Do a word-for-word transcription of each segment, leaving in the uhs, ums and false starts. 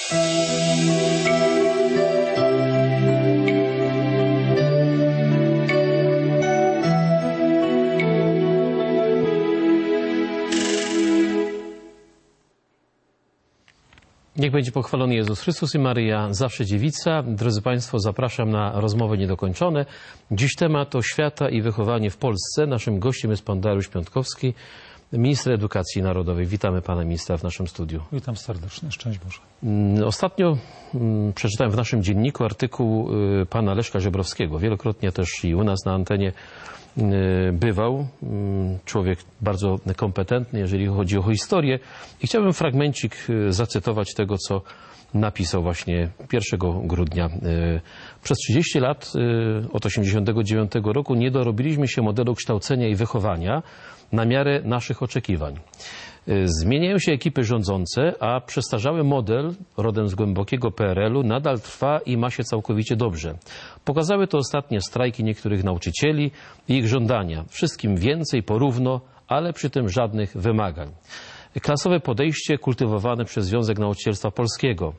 Niech będzie pochwalony Jezus Chrystus i Maryja, zawsze dziewica. Drodzy Państwo, zapraszam na rozmowy niedokończone. Dziś temat oświata i wychowanie w Polsce. Naszym gościem jest pan Dariusz Piątkowski, minister edukacji narodowej. Witamy pana ministra w naszym studiu. Witam serdecznie, szczęść Boże. Ostatnio przeczytałem w naszym dzienniku artykuł pana Leszka Żebrowskiego. Wielokrotnie też i u nas na antenie bywał. Człowiek bardzo kompetentny, jeżeli chodzi o historię. I chciałbym fragmencik zacytować tego, co napisał właśnie pierwszego grudnia. Przez trzydzieści lat, od osiemdziesiątego dziewiątego roku, nie dorobiliśmy się modelu kształcenia i wychowania na miarę naszych oczekiwań. Zmieniają się ekipy rządzące, a przestarzały model, rodem z głębokiego P R L u, nadal trwa i ma się całkowicie dobrze. Pokazały to ostatnie strajki niektórych nauczycieli i ich żądania. Wszystkim więcej, porówno, ale przy tym żadnych wymagań. Klasowe podejście kultywowane przez Związek Nauczycielstwa Polskiego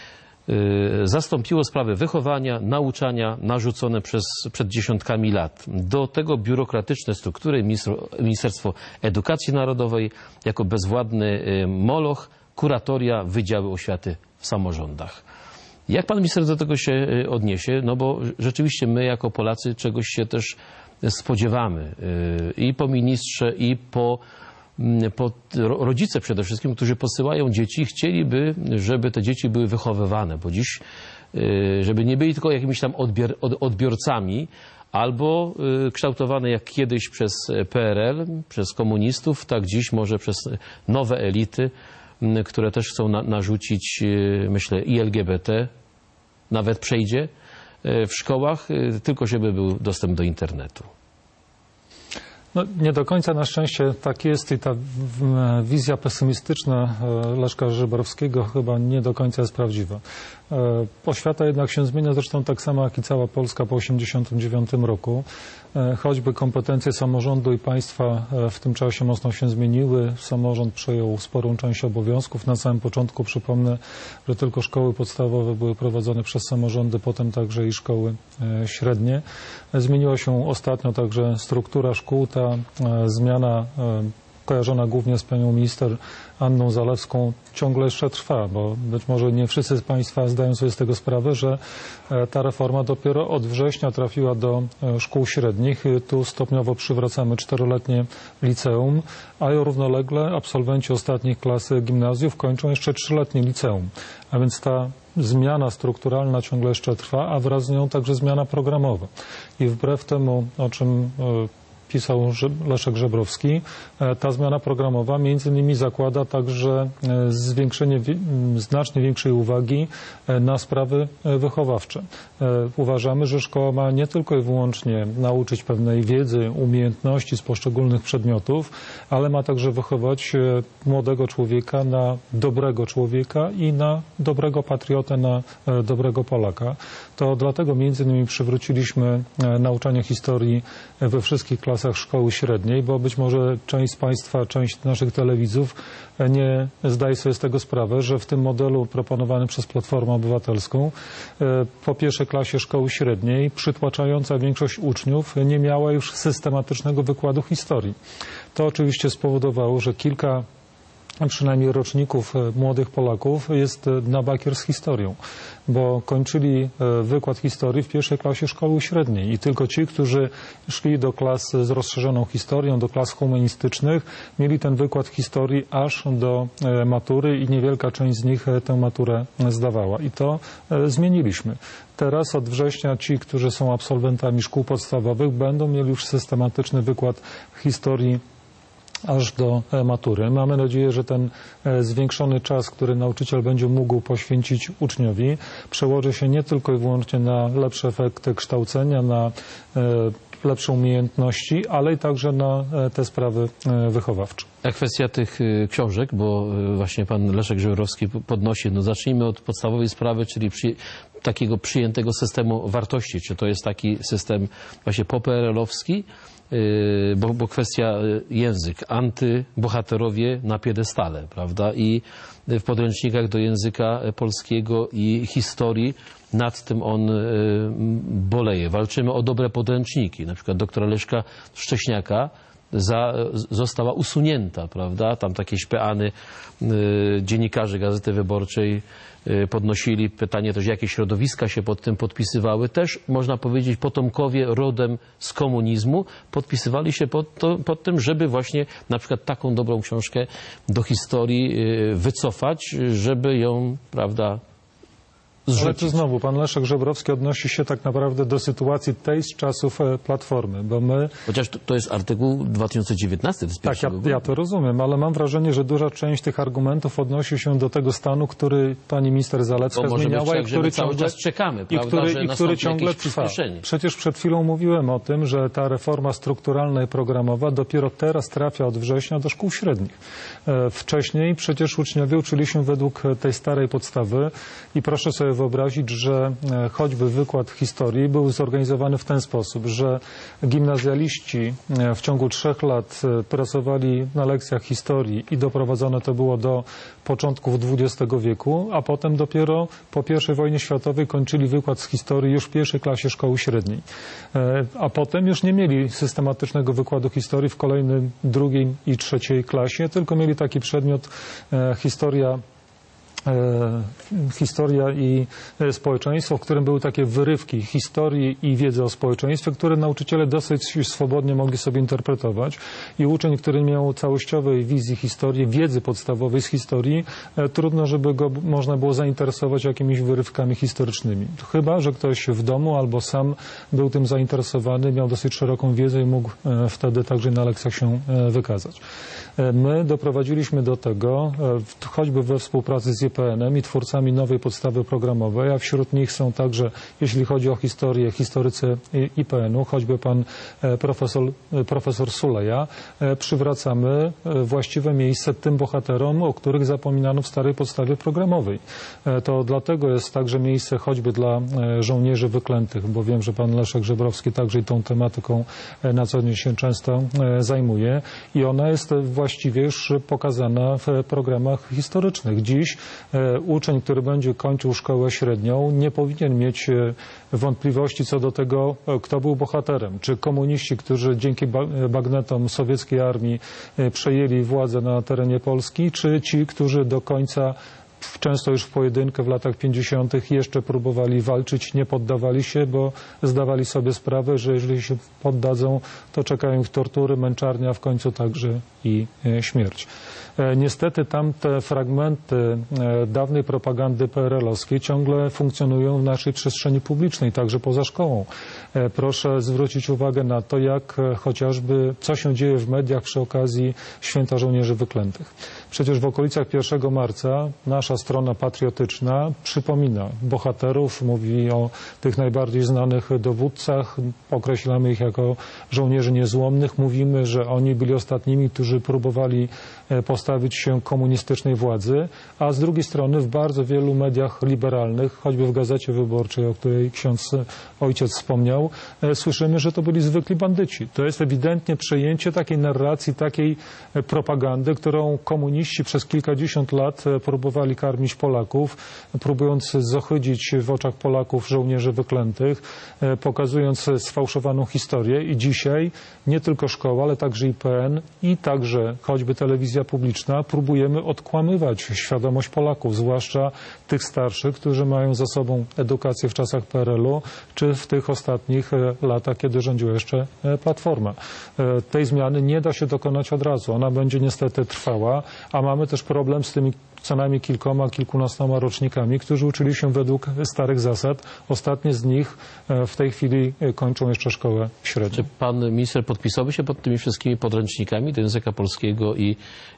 zastąpiło sprawy wychowania, nauczania narzucone przez, przed dziesiątkami lat. Do tego biurokratyczne struktury, Ministerstwo Edukacji Narodowej jako bezwładny moloch, kuratoria, wydziały oświaty w samorządach. Jak pan minister do tego się odniesie? No bo rzeczywiście my jako Polacy czegoś się też spodziewamy i po ministrze, i po Po rodzice przede wszystkim, którzy posyłają dzieci, chcieliby, żeby te dzieci były wychowywane, bo dziś, żeby nie byli tylko jakimiś tam odbior, odbiorcami, albo kształtowane jak kiedyś przez P R L, przez komunistów, tak dziś może przez nowe elity, które też chcą na, narzucić, myślę, i L G B T, nawet przejdzie w szkołach, tylko żeby był dostęp do internetu. No, nie do końca na szczęście tak jest i ta wizja pesymistyczna Leszka Żebrowskiego chyba nie do końca jest prawdziwa. Oświata jednak się zmienia, zresztą tak samo jak i cała Polska po osiemdziesiątym dziewiątym roku. Choćby kompetencje samorządu i państwa w tym czasie mocno się zmieniły. Samorząd przejął sporą część obowiązków. Na samym początku przypomnę, że tylko szkoły podstawowe były prowadzone przez samorządy, potem także i szkoły średnie. Zmieniła się ostatnio także struktura szkół. Ta zmiana kojarzona głównie z panią minister Anną Zalewską ciągle jeszcze trwa, bo być może nie wszyscy z państwa zdają sobie z tego sprawę, że ta reforma dopiero od września trafiła do szkół średnich. Tu stopniowo przywracamy czteroletnie liceum, a równolegle absolwenci ostatnich klas gimnazjów kończą jeszcze trzyletnie liceum. A więc ta zmiana strukturalna ciągle jeszcze trwa, a wraz z nią także zmiana programowa. I wbrew temu, o czym pisał Leszek Żebrowski, ta zmiana programowa między innymi zakłada także zwiększenie znacznie większej uwagi na sprawy wychowawcze. Uważamy, że szkoła ma nie tylko i wyłącznie nauczyć pewnej wiedzy, umiejętności z poszczególnych przedmiotów, ale ma także wychować młodego człowieka na dobrego człowieka i na dobrego patriotę, na dobrego Polaka. To dlatego między innymi przywróciliśmy nauczanie historii we wszystkich klasach szkoły średniej, bo być może część z państwa, część naszych telewidzów nie zdaje sobie z tego sprawę, że w tym modelu proponowanym przez Platformę Obywatelską po pierwszej klasie szkoły średniej przytłaczająca większość uczniów nie miała już systematycznego wykładu historii. To oczywiście spowodowało, że kilka przynajmniej roczników młodych Polaków jest na bakier z historią, bo kończyli wykład historii w pierwszej klasie szkoły średniej i tylko ci, którzy szli do klas z rozszerzoną historią, do klas humanistycznych, mieli ten wykład historii aż do matury i niewielka część z nich tę maturę zdawała. I to zmieniliśmy. Teraz od września ci, którzy są absolwentami szkół podstawowych, będą mieli już systematyczny wykład historii aż do matury. Mamy nadzieję, że ten zwiększony czas, który nauczyciel będzie mógł poświęcić uczniowi, przełoży się nie tylko i wyłącznie na lepsze efekty kształcenia, na lepsze umiejętności, ale i także na te sprawy wychowawcze. A kwestia tych książek, bo właśnie pan Leszek Żebrowski podnosi, no zacznijmy od podstawowej sprawy, czyli przy, takiego przyjętego systemu wartości. Czy to jest taki system właśnie poperelowski, bo, bo kwestia język, antybohaterowie na piedestale, prawda? I w podręcznikach do języka polskiego i historii nad tym on boleje. Walczymy o dobre podręczniki. Na przykład doktora Leszka Szcześniaka za, została usunięta, prawda? Tam takie śpeany dziennikarze Gazety Wyborczej podnosili pytanie też, jakie środowiska się pod tym podpisywały. Też, można powiedzieć, potomkowie rodem z komunizmu podpisywali się pod, to, pod tym, żeby właśnie na przykład taką dobrą książkę do historii wycofać, żeby ją, prawda, zrzucić. Ale tu znowu pan Leszek Żebrowski odnosi się tak naprawdę do sytuacji tej z czasów Platformy, bo my... Chociaż to, to jest artykuł dwa tysiące dziewiętnasty. To jest tak, ja, ja to rozumiem, ale mam wrażenie, że duża część tych argumentów odnosi się do tego stanu, który pani minister Zalewska bo zmieniała tak, i który cały ciągle, czas czekamy, i prawda, który, że i który ciągle trwa. Przecież przed chwilą mówiłem o tym, że ta reforma strukturalna i programowa dopiero teraz trafia od września do szkół średnich. Wcześniej przecież uczniowie uczyli się według tej starej podstawy i proszę sobie wyobrazić, że choćby wykład historii był zorganizowany w ten sposób, że gimnazjaliści w ciągu trzech lat pracowali na lekcjach historii i doprowadzone to było do początków dwudziestego wieku, a potem dopiero po pierwszej wojnie światowej kończyli wykład z historii już w pierwszej klasie szkoły średniej. A potem już nie mieli systematycznego wykładu historii w kolejnej, drugiej i trzeciej klasie, tylko mieli taki przedmiot historia historia i społeczeństwo, w którym były takie wyrywki historii i wiedzy o społeczeństwie, które nauczyciele dosyć już swobodnie mogli sobie interpretować i uczeń, który miał całościowej wizji historii, wiedzy podstawowej z historii, trudno, żeby go można było zainteresować jakimiś wyrywkami historycznymi. Chyba że ktoś w domu albo sam był tym zainteresowany, miał dosyć szeroką wiedzę i mógł wtedy także na lekcjach się wykazać. My doprowadziliśmy do tego, choćby we współpracy z I P N em i twórcami nowej podstawy programowej, a wśród nich są także, jeśli chodzi o historię, historycy I P N u, choćby pan profesor, profesor Suleja, przywracamy właściwe miejsce tym bohaterom, o których zapominano w starej podstawie programowej. To dlatego jest także miejsce choćby dla żołnierzy wyklętych, bo wiem, że pan Leszek Żebrowski także i tą tematyką na co dzień się często zajmuje i ona jest właściwie już pokazana w programach historycznych. Dziś uczeń, który będzie kończył szkołę średnią, nie powinien mieć wątpliwości co do tego, kto był bohaterem. Czy komuniści, którzy dzięki bagnetom sowieckiej armii przejęli władzę na terenie Polski, czy ci, którzy do końca często już w pojedynkę w latach pięćdziesiątych jeszcze próbowali walczyć, nie poddawali się, bo zdawali sobie sprawę, że jeżeli się poddadzą, to czekają ich tortury, męczarnia, a w końcu także i śmierć. Niestety tamte fragmenty dawnej propagandy P R L owskiej ciągle funkcjonują w naszej przestrzeni publicznej, także poza szkołą. Proszę zwrócić uwagę na to, jak chociażby, co się dzieje w mediach przy okazji Święta Żołnierzy Wyklętych. Przecież w okolicach pierwszego marca nasza strona patriotyczna przypomina bohaterów, mówi o tych najbardziej znanych dowódcach, określamy ich jako żołnierzy niezłomnych, mówimy, że oni byli ostatnimi, którzy próbowali postawić się komunistycznej władzy, a z drugiej strony w bardzo wielu mediach liberalnych, choćby w Gazecie Wyborczej, o której ksiądz ojciec wspomniał, słyszymy, że to byli zwykli bandyci. To jest ewidentnie przejęcie takiej narracji, takiej propagandy, którą komuniści przez kilkadziesiąt lat próbowali karmić Polaków, próbując zohydzić w oczach Polaków żołnierzy wyklętych, pokazując sfałszowaną historię i dzisiaj nie tylko szkoła, ale także I P N i także choćby telewizja publiczna próbujemy odkłamywać świadomość Polaków, zwłaszcza tych starszych, którzy mają za sobą edukację w czasach P R L u, czy w tych ostatnich latach, kiedy rządziła jeszcze Platforma. Tej zmiany nie da się dokonać od razu. Ona będzie niestety trwała, a mamy też problem z tymi co najmniej kilkoma, kilkunastoma rocznikami, którzy uczyli się według starych zasad. Ostatnie z nich w tej chwili kończą jeszcze szkołę średnią. Czy pan minister podpisałby się pod tymi wszystkimi podręcznikami do języka polskiego i,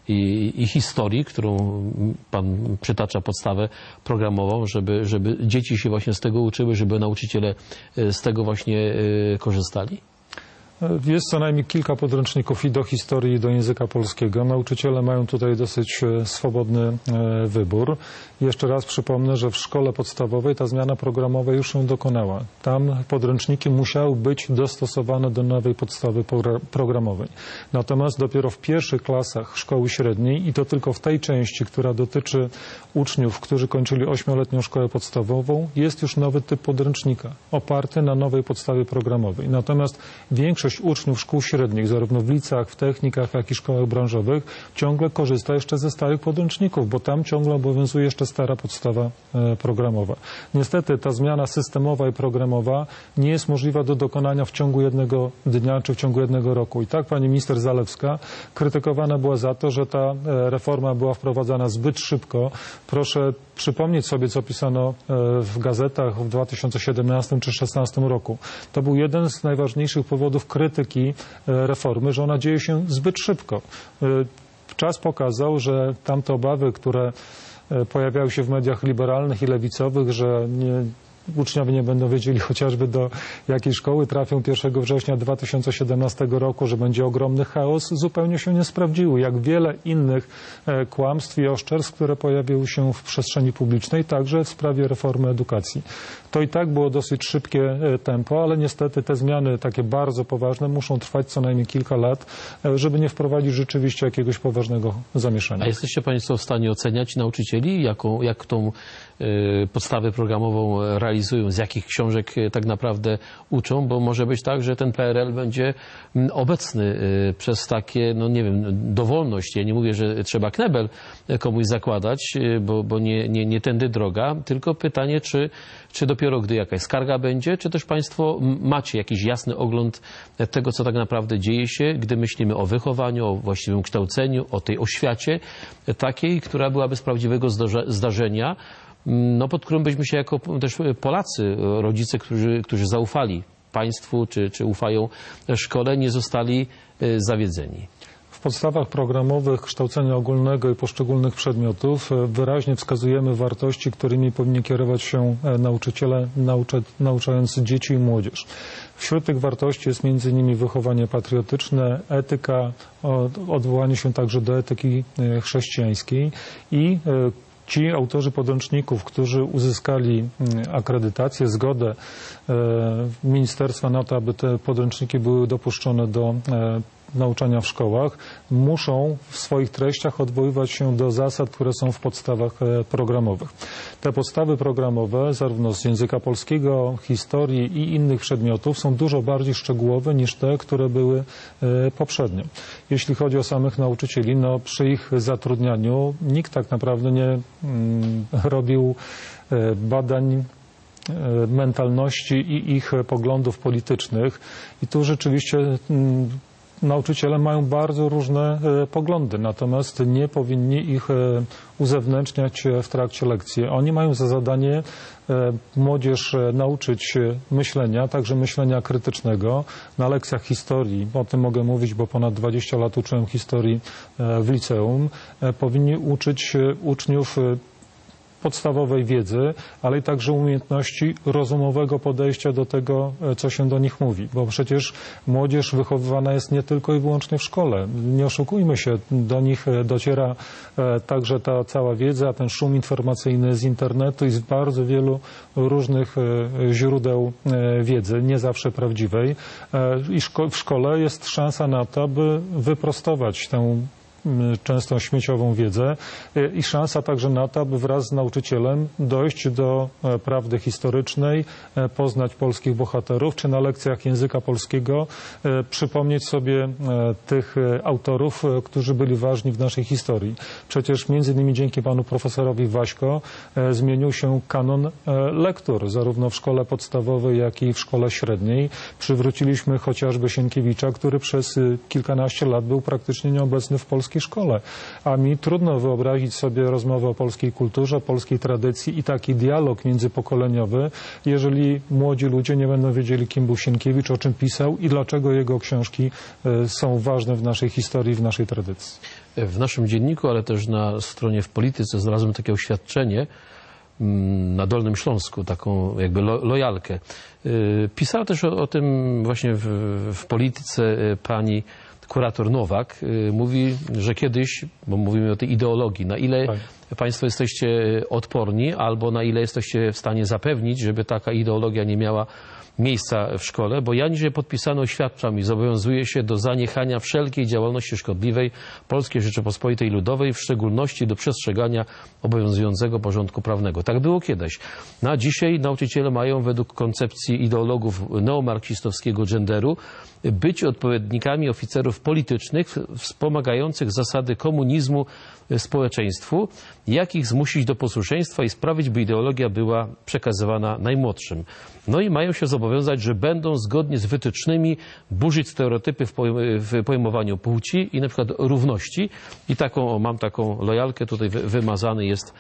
i, i historii, którą pan przytacza podstawę programową, żeby, żeby dzieci się właśnie z tego uczyły, żeby nauczyciele z tego właśnie korzystali? Jest co najmniej kilka podręczników i do historii, i do języka polskiego. Nauczyciele mają tutaj dosyć swobodny wybór. Jeszcze raz przypomnę, że w szkole podstawowej ta zmiana programowa już się dokonała. Tam podręczniki musiały być dostosowane do nowej podstawy programowej. Natomiast dopiero w pierwszych klasach szkoły średniej i to tylko w tej części, która dotyczy uczniów, którzy kończyli ośmioletnią szkołę podstawową, jest już nowy typ podręcznika oparty na nowej podstawie programowej. Natomiast większość uczniów szkół średnich, zarówno w liceach, w technikach, jak i szkołach branżowych, ciągle korzysta jeszcze ze starych podręczników, bo tam ciągle obowiązuje jeszcze stara podstawa programowa. Niestety ta zmiana systemowa i programowa nie jest możliwa do dokonania w ciągu jednego dnia czy w ciągu jednego roku. I tak pani minister Zalewska krytykowana była za to, że ta reforma była wprowadzana zbyt szybko. Proszę przypomnieć sobie, co pisano w gazetach w dwa tysiące siedemnastym czy dwa tysiące szesnastym roku. To był jeden z najważniejszych powodów krytyki reformy, że ona dzieje się zbyt szybko. Czas pokazał, że tamte obawy, które pojawiały się w mediach liberalnych i lewicowych, że nie, uczniowie nie będą wiedzieli chociażby do jakiej szkoły trafią pierwszego września dwa tysiące siedemnastego roku, że będzie ogromny chaos, zupełnie się nie sprawdziły. Jak wiele innych kłamstw i oszczerstw, które pojawiły się w przestrzeni publicznej, także w sprawie reformy edukacji. To i tak było dosyć szybkie tempo, ale niestety te zmiany takie bardzo poważne muszą trwać co najmniej kilka lat, żeby nie wprowadzić rzeczywiście jakiegoś poważnego zamieszania. A jesteście Państwo w stanie oceniać nauczycieli, jaką, jak tą y, podstawę programową realizują, z jakich książek tak naprawdę uczą, bo może być tak, że ten P R L będzie obecny y, przez takie, no nie wiem, dowolność. Ja nie mówię, że trzeba knebel komuś zakładać, y, bo, bo nie, nie, nie tędy droga, tylko pytanie, czy, czy dopiero gdy jakaś skarga będzie, czy też Państwo macie jakiś jasny ogląd tego, co tak naprawdę dzieje się, gdy myślimy o wychowaniu, o właściwym kształceniu, o tej oświacie takiej, która byłaby z prawdziwego zdarzenia, no, pod którym byśmy się jako też Polacy, rodzice, którzy, którzy zaufali państwu, czy, czy ufają szkole, nie zostali zawiedzeni. W podstawach programowych kształcenia ogólnego i poszczególnych przedmiotów wyraźnie wskazujemy wartości, którymi powinni kierować się nauczyciele, naucza, nauczając dzieci i młodzież. Wśród tych wartości jest między innymi wychowanie patriotyczne, etyka, odwołanie się także do etyki chrześcijańskiej i ci autorzy podręczników, którzy uzyskali akredytację, zgodę ministerstwa na to, aby te podręczniki były dopuszczone do nauczania w szkołach, muszą w swoich treściach odwoływać się do zasad, które są w podstawach programowych. Te podstawy programowe, zarówno z języka polskiego, historii i innych przedmiotów, są dużo bardziej szczegółowe niż te, które były poprzednio. Jeśli chodzi o samych nauczycieli, no przy ich zatrudnianiu nikt tak naprawdę nie mm, robił badań mentalności i ich poglądów politycznych. I tu rzeczywiście mm, nauczyciele mają bardzo różne poglądy, natomiast nie powinni ich uzewnętrzniać w trakcie lekcji. Oni mają za zadanie młodzież nauczyć myślenia, także myślenia krytycznego. Na lekcjach historii, o tym mogę mówić, bo ponad dwadzieścia lat uczyłem historii w liceum, powinni uczyć uczniów podstawowej wiedzy, ale i także umiejętności rozumowego podejścia do tego, co się do nich mówi. Bo przecież młodzież wychowywana jest nie tylko i wyłącznie w szkole. Nie oszukujmy się, do nich dociera także ta cała wiedza, ten szum informacyjny z internetu i z bardzo wielu różnych źródeł wiedzy, nie zawsze prawdziwej. I w szkole jest szansa na to, aby wyprostować tę często śmieciową wiedzę i szansa także na to, aby wraz z nauczycielem dojść do prawdy historycznej, poznać polskich bohaterów, czy na lekcjach języka polskiego przypomnieć sobie tych autorów, którzy byli ważni w naszej historii. Przecież między innymi dzięki panu profesorowi Waśko zmienił się kanon lektur, zarówno w szkole podstawowej, jak i w szkole średniej. Przywróciliśmy chociażby Sienkiewicza, który przez kilkanaście lat był praktycznie nieobecny w polskiej szkole. A mi trudno wyobrazić sobie rozmowę o polskiej kulturze, polskiej tradycji i taki dialog międzypokoleniowy, jeżeli młodzi ludzie nie będą wiedzieli, kim był Sienkiewicz, o czym pisał i dlaczego jego książki są ważne w naszej historii, w naszej tradycji. W naszym dzienniku, ale też na stronie w Polityce znalazłem takie oświadczenie na Dolnym Śląsku, taką jakby lo, lojalkę. Pisała też o, o tym właśnie w, w polityce pani kurator Nowak. Mówi, że kiedyś, bo mówimy o tej ideologii, na ile tak. Państwo jesteście odporni, albo na ile jesteście w stanie zapewnić, żeby taka ideologia nie miała miejsca w szkole, bo ja niżej podpisano oświadczam i zobowiązuję się do zaniechania wszelkiej działalności szkodliwej Polskiej Rzeczypospolitej Ludowej, w szczególności do przestrzegania obowiązującego porządku prawnego. Tak było kiedyś. No a dzisiaj nauczyciele mają według koncepcji ideologów neomarksistowskiego genderu być odpowiednikami oficerów politycznych wspomagających zasady komunizmu społeczeństwu, jak ich zmusić do posłuszeństwa i sprawić, by ideologia była przekazywana najmłodszym. No i mają się zobowiązać, że będą zgodnie z wytycznymi burzyć stereotypy w pojmowaniu płci i na przykład równości. I taką, mam taką lojalkę, tutaj wymazany jest,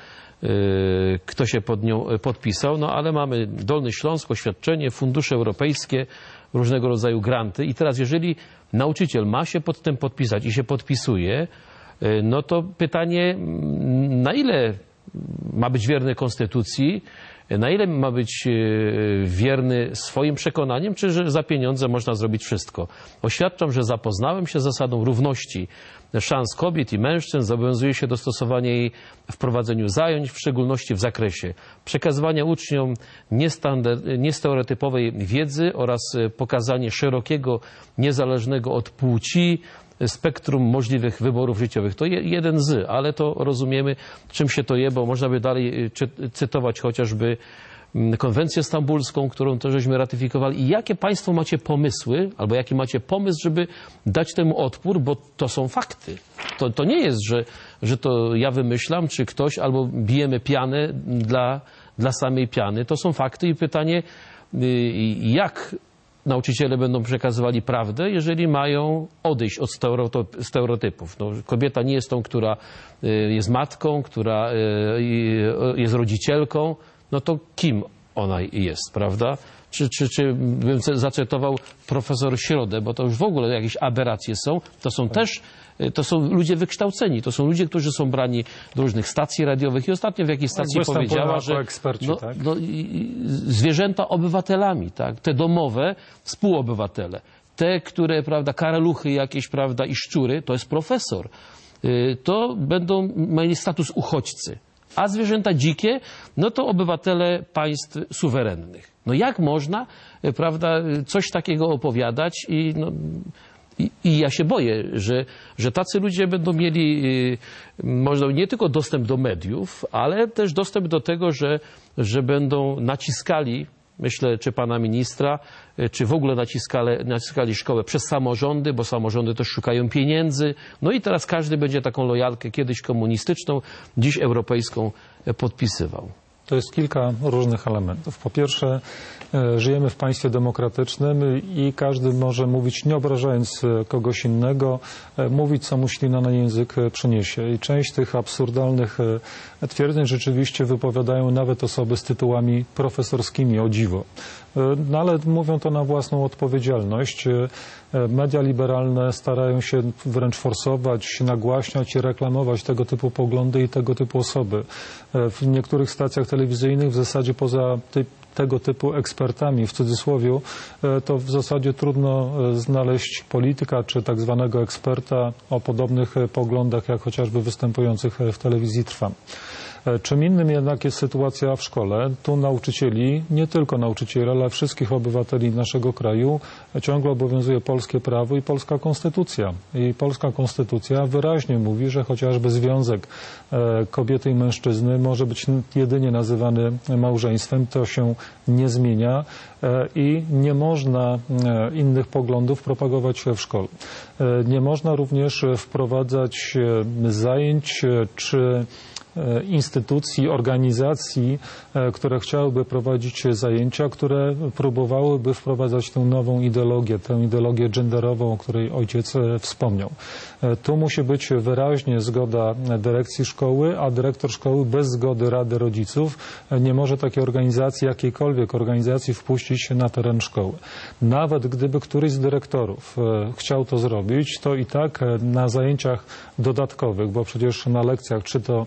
kto się pod nią podpisał, no ale mamy Dolny Śląsk, oświadczenie, fundusze europejskie, różnego rodzaju granty i teraz jeżeli nauczyciel ma się pod tym podpisać i się podpisuje, no to pytanie, na ile ma być wierny konstytucji, na ile ma być wierny swoim przekonaniem, czy że za pieniądze można zrobić wszystko. Oświadczam, że zapoznałem się z zasadą równości szans kobiet i mężczyzn, zobowiązuję się do stosowania jej w prowadzeniu zajęć, w szczególności w zakresie przekazywania uczniom niestereotypowej wiedzy oraz pokazanie szerokiego, niezależnego od płci spektrum możliwych wyborów życiowych. To jeden z, ale to rozumiemy, czym się to je, bo można by dalej cytować chociażby konwencję stambulską, którą też żeśmy ratyfikowali. I jakie Państwo macie pomysły, albo jaki macie pomysł, żeby dać temu odpór, bo to są fakty. To, to nie jest, że, że to ja wymyślam, czy ktoś, albo bijemy pianę dla, dla samej piany. To są fakty i pytanie, jak nauczyciele będą przekazywali prawdę, jeżeli mają odejść od stereotypów. No, kobieta nie jest tą, która jest matką, która jest rodzicielką, no to kim ona jest, prawda? Czy, czy, czy bym zacytował profesor Środę, bo to już w ogóle jakieś aberracje są, to są też, to są ludzie wykształceni, to są ludzie, którzy są brani do różnych stacji radiowych i ostatnio w jakiejś stacji tak, powiedziała, że eksperci, no, tak? no, zwierzęta obywatelami, tak? Te domowe współobywatele, te, które, prawda, karaluchy jakieś, prawda, i szczury, to jest profesor. To będą mieli status uchodźcy. A zwierzęta dzikie, no to obywatele państw suwerennych. No jak można, prawda, coś takiego opowiadać i, no, i, i ja się boję, że, że tacy ludzie będą mieli może nie tylko dostęp do mediów, ale też dostęp do tego, że, że będą naciskali, myślę, czy pana ministra, czy w ogóle naciskali, naciskali szkołę przez samorządy, bo samorządy też szukają pieniędzy. No i teraz każdy będzie taką lojalkę, kiedyś komunistyczną, dziś europejską, podpisywał. To jest kilka różnych elementów. Po pierwsze, żyjemy w państwie demokratycznym i każdy może mówić, nie obrażając kogoś innego, mówić, co mu ślina na język przyniesie. I część tych absurdalnych twierdzeń rzeczywiście wypowiadają nawet osoby z tytułami profesorskimi, o dziwo. No ale mówią to na własną odpowiedzialność. Media liberalne starają się wręcz forsować, nagłaśniać i reklamować tego typu poglądy i tego typu osoby. W niektórych stacjach telewizyjnych w zasadzie poza tej, tego typu ekspertami, w cudzysłowie, to w zasadzie trudno znaleźć polityka czy tak zwanego eksperta o podobnych poglądach, jak chociażby występujących w telewizji Trwam. Czym innym jednak jest sytuacja w szkole. Tu nauczycieli, nie tylko nauczycieli, ale wszystkich obywateli naszego kraju ciągle obowiązuje polskie prawo i polska konstytucja. I polska konstytucja wyraźnie mówi, że chociażby związek kobiety i mężczyzny może być jedynie nazywany małżeństwem. To się nie zmienia i nie można innych poglądów propagować w szkole. Nie można również wprowadzać zajęć czy instytucji, organizacji, które chciałyby prowadzić zajęcia, które próbowałyby wprowadzać tę nową ideologię, tę ideologię genderową, o której ojciec wspomniał. Tu musi być wyraźnie zgoda dyrekcji szkoły, a dyrektor szkoły bez zgody Rady Rodziców nie może takiej organizacji, jakiejkolwiek organizacji wpuścić na teren szkoły. Nawet gdyby któryś z dyrektorów chciał to zrobić, to i tak na zajęciach dodatkowych, bo przecież na lekcjach, czy to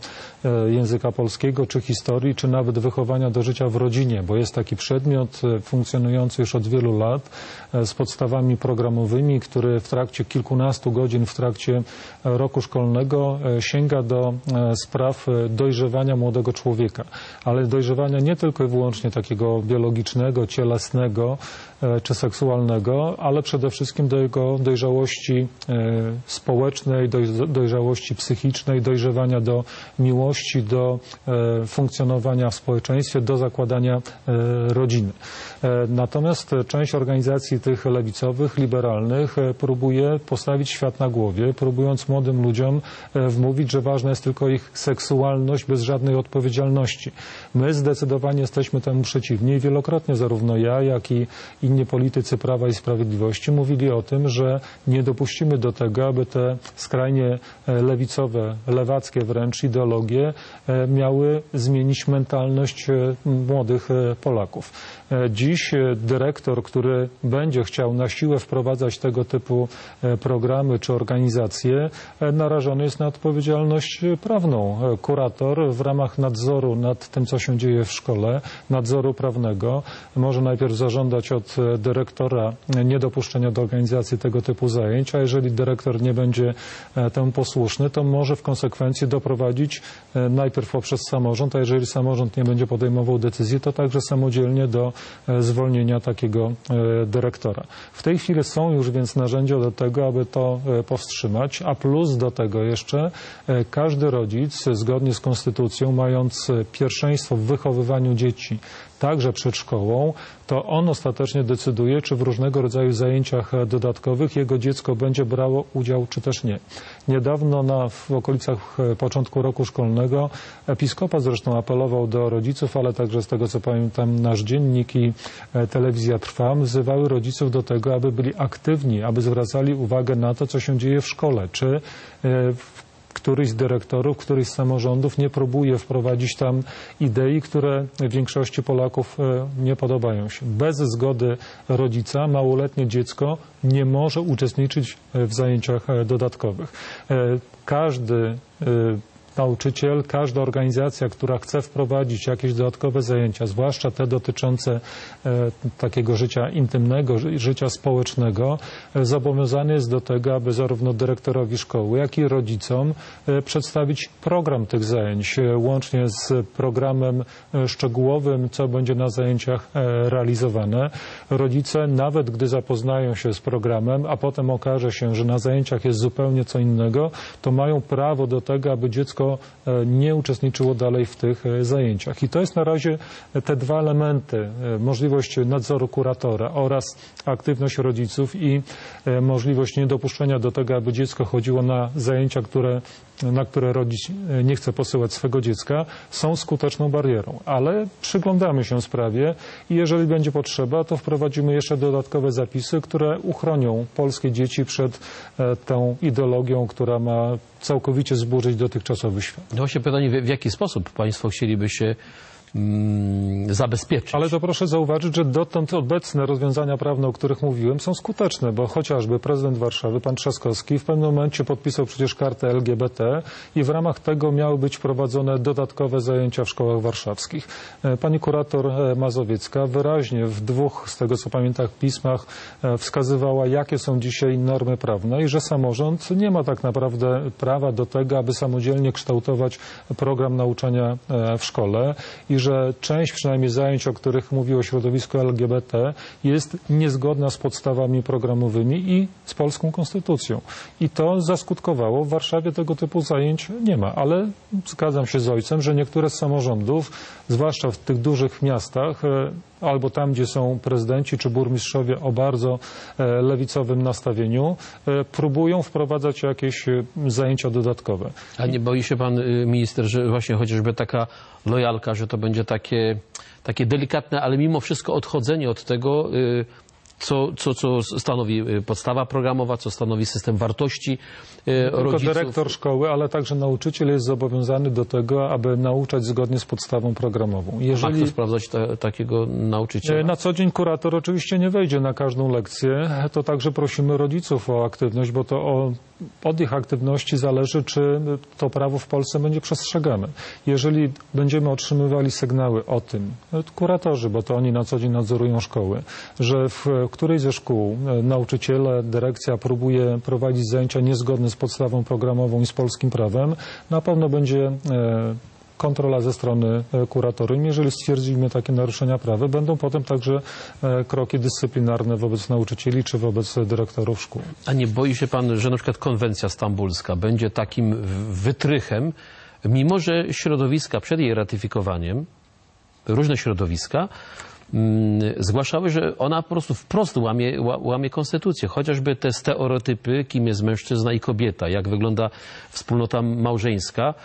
języka polskiego, czy historii, czy nawet wychowania do życia w rodzinie, bo jest taki przedmiot funkcjonujący już od wielu lat z podstawami programowymi, który w trakcie kilkunastu godzin w trakcie roku szkolnego sięga do spraw dojrzewania młodego człowieka, ale dojrzewania nie tylko i wyłącznie takiego biologicznego, cielesnego czy seksualnego, ale przede wszystkim do jego dojrzałości społecznej, dojrzałości psychicznej, dojrzewania do miłości, do funkcjonowania w społeczeństwie, do zakładania rodziny. Natomiast część organizacji tych lewicowych, liberalnych próbuje postawić świat na głowie, próbując młodym ludziom wmówić, że ważna jest tylko ich seksualność bez żadnej odpowiedzialności. My zdecydowanie jesteśmy temu przeciwni i wielokrotnie zarówno ja, jak i inni politycy Prawa i Sprawiedliwości mówili o tym, że nie dopuścimy do tego, aby te skrajnie lewicowe, lewackie wręcz ideologie miały zmienić mentalność młodych Polaków. Dziś dyrektor, który będzie chciał na siłę wprowadzać tego typu programy czy organizacje, narażony jest na odpowiedzialność prawną. Kurator w ramach nadzoru nad tym, co się dzieje w szkole, nadzoru prawnego, może najpierw zażądać od dyrektora niedopuszczenia do organizacji tego typu zajęć, a jeżeli dyrektor nie będzie temu posłuszny, to może w konsekwencji doprowadzić najpierw poprzez samorząd, a jeżeli samorząd nie będzie podejmował decyzji, to także samodzielnie do zwolnienia takiego dyrektora. W tej chwili są już więc narzędzia do tego, aby to powstrzymać, a plus do tego jeszcze każdy rodzic, zgodnie z konstytucją, mając pierwszeństwo w wychowywaniu dzieci, także przed szkołą, to on ostatecznie decyduje, czy w różnego rodzaju zajęciach dodatkowych jego dziecko będzie brało udział, czy też nie. Niedawno na, w okolicach początku roku szkolnego episkopat zresztą apelował do rodziców, ale także z tego, co pamiętam, nasz dziennik i telewizja Trwam wzywały rodziców do tego, aby byli aktywni, aby zwracali uwagę na to, co się dzieje w szkole, czy w któryś z dyrektorów, któryś z samorządów nie próbuje wprowadzić tam idei, które większości Polaków nie podobają się. Bez zgody rodzica małoletnie dziecko nie może uczestniczyć w zajęciach dodatkowych. Każdy nauczyciel, każda organizacja, która chce wprowadzić jakieś dodatkowe zajęcia, zwłaszcza te dotyczące e, takiego życia intymnego, ży, życia społecznego, e, zobowiązany jest do tego, aby zarówno dyrektorowi szkoły, jak i rodzicom e, przedstawić program tych zajęć, e, łącznie z programem e, szczegółowym, co będzie na zajęciach e, realizowane. Rodzice, nawet gdy zapoznają się z programem, a potem okaże się, że na zajęciach jest zupełnie co innego, to mają prawo do tego, aby dziecko nie uczestniczyło dalej w tych zajęciach. I to jest na razie te dwa elementy, możliwość nadzoru kuratora oraz aktywność rodziców i możliwość niedopuszczenia do tego, aby dziecko chodziło na zajęcia, które, na które rodzic nie chce posyłać swego dziecka, są skuteczną barierą. Ale przyglądamy się sprawie i jeżeli będzie potrzeba, to wprowadzimy jeszcze dodatkowe zapisy, które uchronią polskie dzieci przed tą ideologią, która ma całkowicie zburzyć dotychczasowy świat. No właśnie pytanie, w jaki sposób państwo chcieliby się mm, zabezpieczyć? Ale to proszę zauważyć, że dotąd obecne rozwiązania prawne, o których mówiłem, są skuteczne, bo chociażby prezydent Warszawy, pan Trzaskowski, w pewnym momencie podpisał przecież kartę L G B T i w ramach tego miały być prowadzone dodatkowe zajęcia w szkołach warszawskich. Pani kurator Mazowiecka wyraźnie w dwóch, z tego co pamiętam, pismach wskazywała, jakie są dzisiaj normy prawne i że samorząd nie ma tak naprawdę prawa do tego, aby samodzielnie kształtować program nauczania w szkole i że część przynajmniej zajęć, o których mówiło środowisko L G B T, jest niezgodna z podstawami programowymi i z polską konstytucją. I to zaskutkowało. W Warszawie tego typu zajęć nie ma, ale zgadzam się z ojcem, że niektóre z samorządów, zwłaszcza w tych dużych miastach, albo tam, gdzie są prezydenci czy burmistrzowie o bardzo lewicowym nastawieniu, próbują wprowadzać jakieś zajęcia dodatkowe. A nie boi się pan minister, że właśnie chociażby taka lojalka, że to będzie takie, takie delikatne, ale mimo wszystko odchodzenie od tego, co, co, co stanowi podstawa programowa, co stanowi system wartości Tylko rodziców. Dyrektor szkoły, ale także nauczyciel jest zobowiązany do tego, aby nauczać zgodnie z podstawą programową. Jeżeli... Ma kto sprawdzać ta, takiego nauczyciela? Na co dzień kurator oczywiście nie wejdzie na każdą lekcję. To także prosimy rodziców o aktywność, bo to o od ich aktywności zależy, czy to prawo w Polsce będzie przestrzegane. Jeżeli będziemy otrzymywali sygnały o tym, kuratorzy, bo to oni na co dzień nadzorują szkoły, że w którejś ze szkół nauczyciele, dyrekcja próbuje prowadzić zajęcia niezgodne z podstawą programową i z polskim prawem, na pewno będzie kontrola ze strony kuratorium. Jeżeli stwierdzimy takie naruszenia prawa, będą potem także kroki dyscyplinarne wobec nauczycieli czy wobec dyrektorów szkół. A nie boi się pan, że na przykład konwencja stambulska będzie takim wytrychem, mimo że środowiska przed jej ratyfikowaniem, różne środowiska, zgłaszały, że ona po prostu wprost łamie, łamie konstytucję. Chociażby te stereotypy, kim jest mężczyzna i kobieta, jak wygląda wspólnota małżeńska.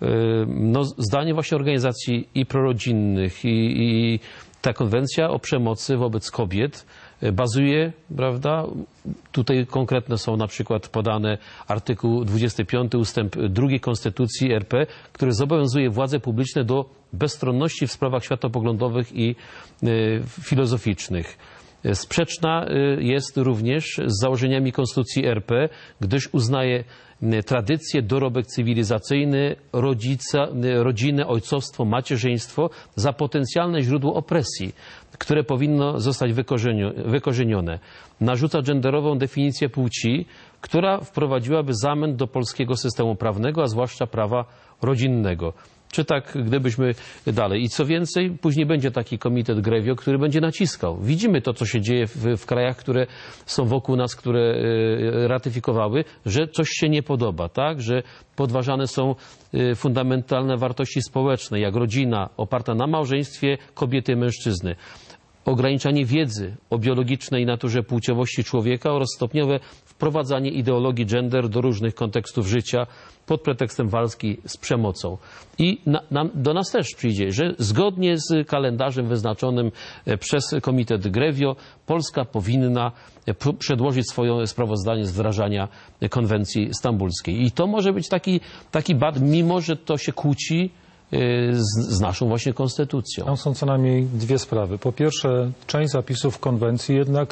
No, zdanie właśnie organizacji i prorodzinnych, i, i ta konwencja o przemocy wobec kobiet bazuje, prawda, tutaj konkretne są na przykład podane artykuł dwudziesty piąty ustęp drugi Konstytucji R P, który zobowiązuje władze publiczne do bezstronności w sprawach światopoglądowych i y, filozoficznych. Sprzeczna jest również z założeniami Konstytucji R P, gdyż uznaje tradycje, dorobek cywilizacyjny, rodzica, rodzinę, ojcostwo, macierzyństwo za potencjalne źródło opresji, które powinno zostać wykorzenione. Narzuca genderową definicję płci, która wprowadziłaby zamęt do polskiego systemu prawnego, a zwłaszcza prawa rodzinnego. Czy tak, gdybyśmy dalej. I co więcej, później będzie taki komitet Grevio, który będzie naciskał. Widzimy to, co się dzieje w, w krajach, które są wokół nas, które y, ratyfikowały, że coś się nie podoba, tak? Że podważane są y, fundamentalne wartości społeczne, jak rodzina oparta na małżeństwie kobiety i mężczyzny. Ograniczanie wiedzy o biologicznej naturze płciowości człowieka oraz stopniowe wprowadzanie ideologii gender do różnych kontekstów życia pod pretekstem walki z przemocą. I na, na, do nas też przyjdzie, że zgodnie z kalendarzem wyznaczonym przez Komitet Grevio Polska powinna przedłożyć swoje sprawozdanie z wdrażania konwencji stambulskiej. I to może być taki, taki bat, mimo że to się kłóci Z, z naszą właśnie konstytucją. Tam są co najmniej dwie sprawy. Po pierwsze, część zapisów konwencji jednak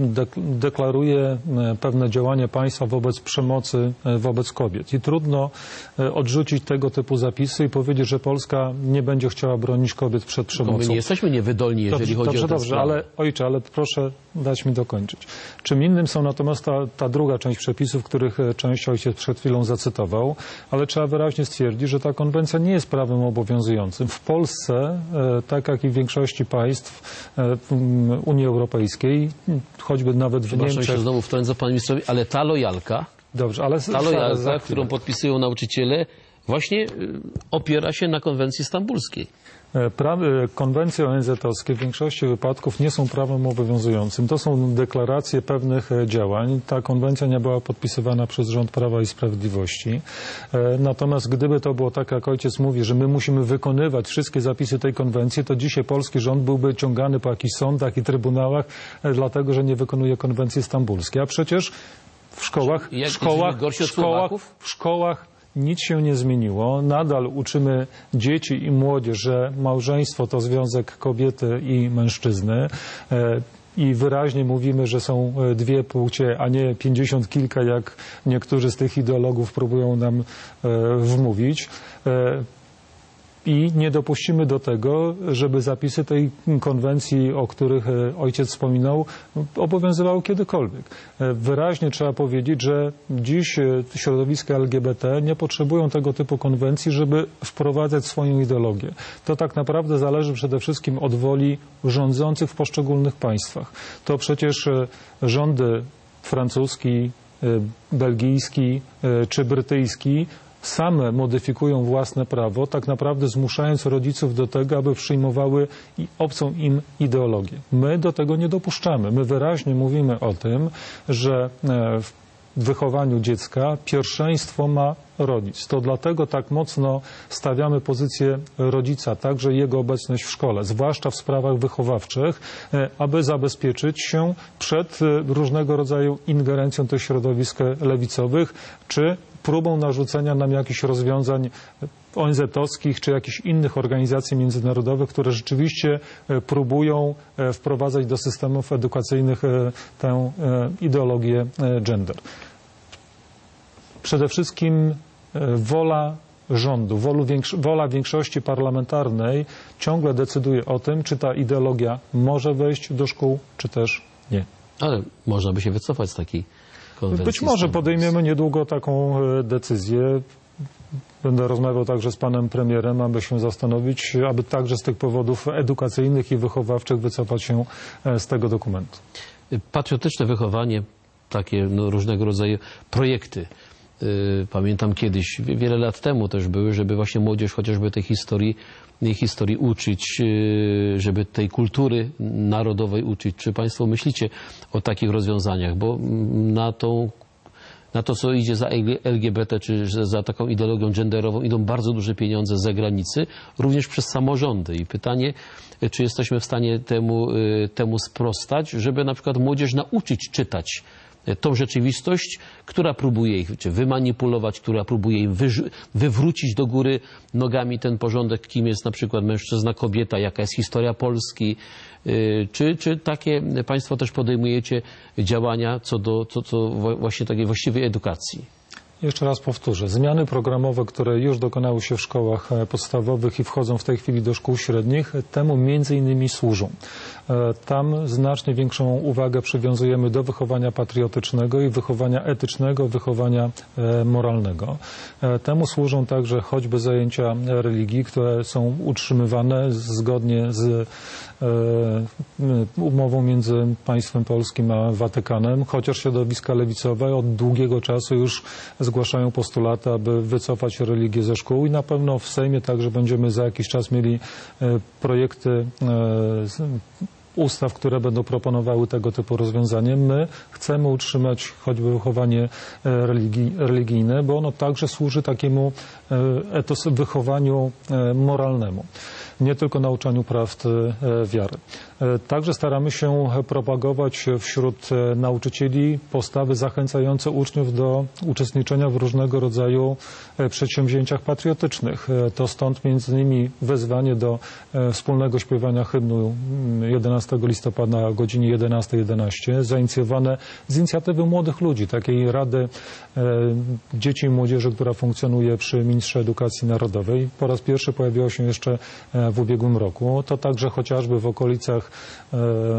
deklaruje pewne działania państwa wobec przemocy wobec kobiet. I trudno odrzucić tego typu zapisy i powiedzieć, że Polska nie będzie chciała bronić kobiet przed przemocą. My nie jesteśmy niewydolni, jeżeli dobrze, chodzi dobrze, o tę dobrze, sprawę. ale ojcze, ale proszę dać mi dokończyć. Czym innym są natomiast ta, ta druga część przepisów, których część ojciec przed chwilą zacytował, ale trzeba wyraźnie stwierdzić, że ta konwencja nie jest prawem obowiązującym. W Polsce, tak jak i w większości państw Unii Europejskiej, choćby nawet w Przepraszam Niemczech... się znowu wtrącę panu ministrowi, ale ta lojalka, Dobrze, ale ta lojalka, którą podpisują nauczyciele, właśnie opiera się na konwencji stambulskiej. Prawy, konwencje O N Z-owskie w większości wypadków nie są prawem obowiązującym. To są deklaracje pewnych działań. Ta konwencja nie była podpisywana przez rząd Prawa i Sprawiedliwości. Natomiast gdyby to było tak, jak ojciec mówi, że my musimy wykonywać wszystkie zapisy tej konwencji, to dzisiaj polski rząd byłby ciągany po jakichś sądach i trybunałach, dlatego że nie wykonuje konwencji stambulskiej. A przecież w szkołach, w szkołach, w szkołach, w szkołach nic się nie zmieniło. Nadal uczymy dzieci i młodzież, że małżeństwo to związek kobiety i mężczyzny. I wyraźnie mówimy, że są dwie płcie, a nie pięćdziesiąt kilka, jak niektórzy z tych ideologów próbują nam wmówić. I nie dopuścimy do tego, żeby zapisy tej konwencji, o których ojciec wspominał, obowiązywały kiedykolwiek. Wyraźnie trzeba powiedzieć, że dziś środowiska L G B T nie potrzebują tego typu konwencji, żeby wprowadzać swoją ideologię. To tak naprawdę zależy przede wszystkim od woli rządzących w poszczególnych państwach. To przecież rządy francuski, belgijski czy brytyjski same modyfikują własne prawo, tak naprawdę zmuszając rodziców do tego, aby przyjmowały obcą im ideologię. My do tego nie dopuszczamy. My wyraźnie mówimy o tym, że w wychowaniu dziecka pierwszeństwo ma rodzic. To dlatego tak mocno stawiamy pozycję rodzica, także jego obecność w szkole, zwłaszcza w sprawach wychowawczych, aby zabezpieczyć się przed różnego rodzaju ingerencją tych środowisk lewicowych, czy próbą narzucenia nam jakichś rozwiązań O N Z-owskich czy jakichś innych organizacji międzynarodowych, które rzeczywiście próbują wprowadzać do systemów edukacyjnych tę ideologię gender. przede wszystkim wola rządu, wolu większo- wola większości parlamentarnej ciągle decyduje o tym, czy ta ideologia może wejść do szkół, czy też nie. Ale można by się wycofać z takiej konwencji. Być może stanu. podejmiemy niedługo taką e, decyzję. Będę rozmawiał także z panem premierem, aby się zastanowić, aby także z tych powodów edukacyjnych i wychowawczych wycofać się e, z tego dokumentu. Patriotyczne wychowanie, takie no, różnego rodzaju projekty. Yy, Pamiętam kiedyś, wie- wiele lat temu też były, żeby właśnie młodzież chociażby tej historii, tej historii uczyć, yy, żeby tej kultury narodowej uczyć. Czy Państwo myślicie o takich rozwiązaniach? Bo mm, na tą na to, co idzie za L G B T, czy że za taką ideologią genderową, idą bardzo duże pieniądze z zagranicy, również przez samorządy. I pytanie, czy jesteśmy w stanie temu, y, temu sprostać, żeby na przykład młodzież nauczyć czytać tą rzeczywistość, która próbuje ich czy wymanipulować, która próbuje im wyż- wywrócić do góry nogami ten porządek, kim jest na przykład mężczyzna, kobieta, jaka jest historia Polski. Y, Czy, czy takie Państwo też podejmujecie działania co do co, co wa- właśnie takiej właściwej edukacji? Jeszcze raz powtórzę. Zmiany programowe, które już dokonały się w szkołach e, podstawowych i wchodzą w tej chwili do szkół średnich, temu między innymi służą. E, Tam znacznie większą uwagę przywiązujemy do wychowania patriotycznego i wychowania etycznego, wychowania e, moralnego. E, Temu służą także choćby zajęcia religii, które są utrzymywane zgodnie z e, umową między państwem polskim a Watykanem, chociaż środowiska lewicowe od długiego czasu już zgłaszają postulaty, aby wycofać religię ze szkół i na pewno w Sejmie także będziemy za jakiś czas mieli e, projekty e, z- ustaw, które będą proponowały tego typu rozwiązanie. My chcemy utrzymać choćby wychowanie e, religii, religijne, bo ono także służy takiemu e, etos, wychowaniu e, moralnemu, nie tylko nauczaniu prawd e, wiary. E, Także staramy się propagować wśród e, nauczycieli postawy zachęcające uczniów do uczestniczenia w różnego rodzaju e, przedsięwzięciach patriotycznych. E, To stąd między innymi wezwanie do e, wspólnego śpiewania hymnu mm, jedenastego listopada o godzinie jedenastej jedenaście, zainicjowane z inicjatywy młodych ludzi, takiej Rady e, Dzieci i Młodzieży, która funkcjonuje przy Ministrze Edukacji Narodowej. Po raz pierwszy pojawiło się jeszcze e, w ubiegłym roku. To także chociażby w okolicach e,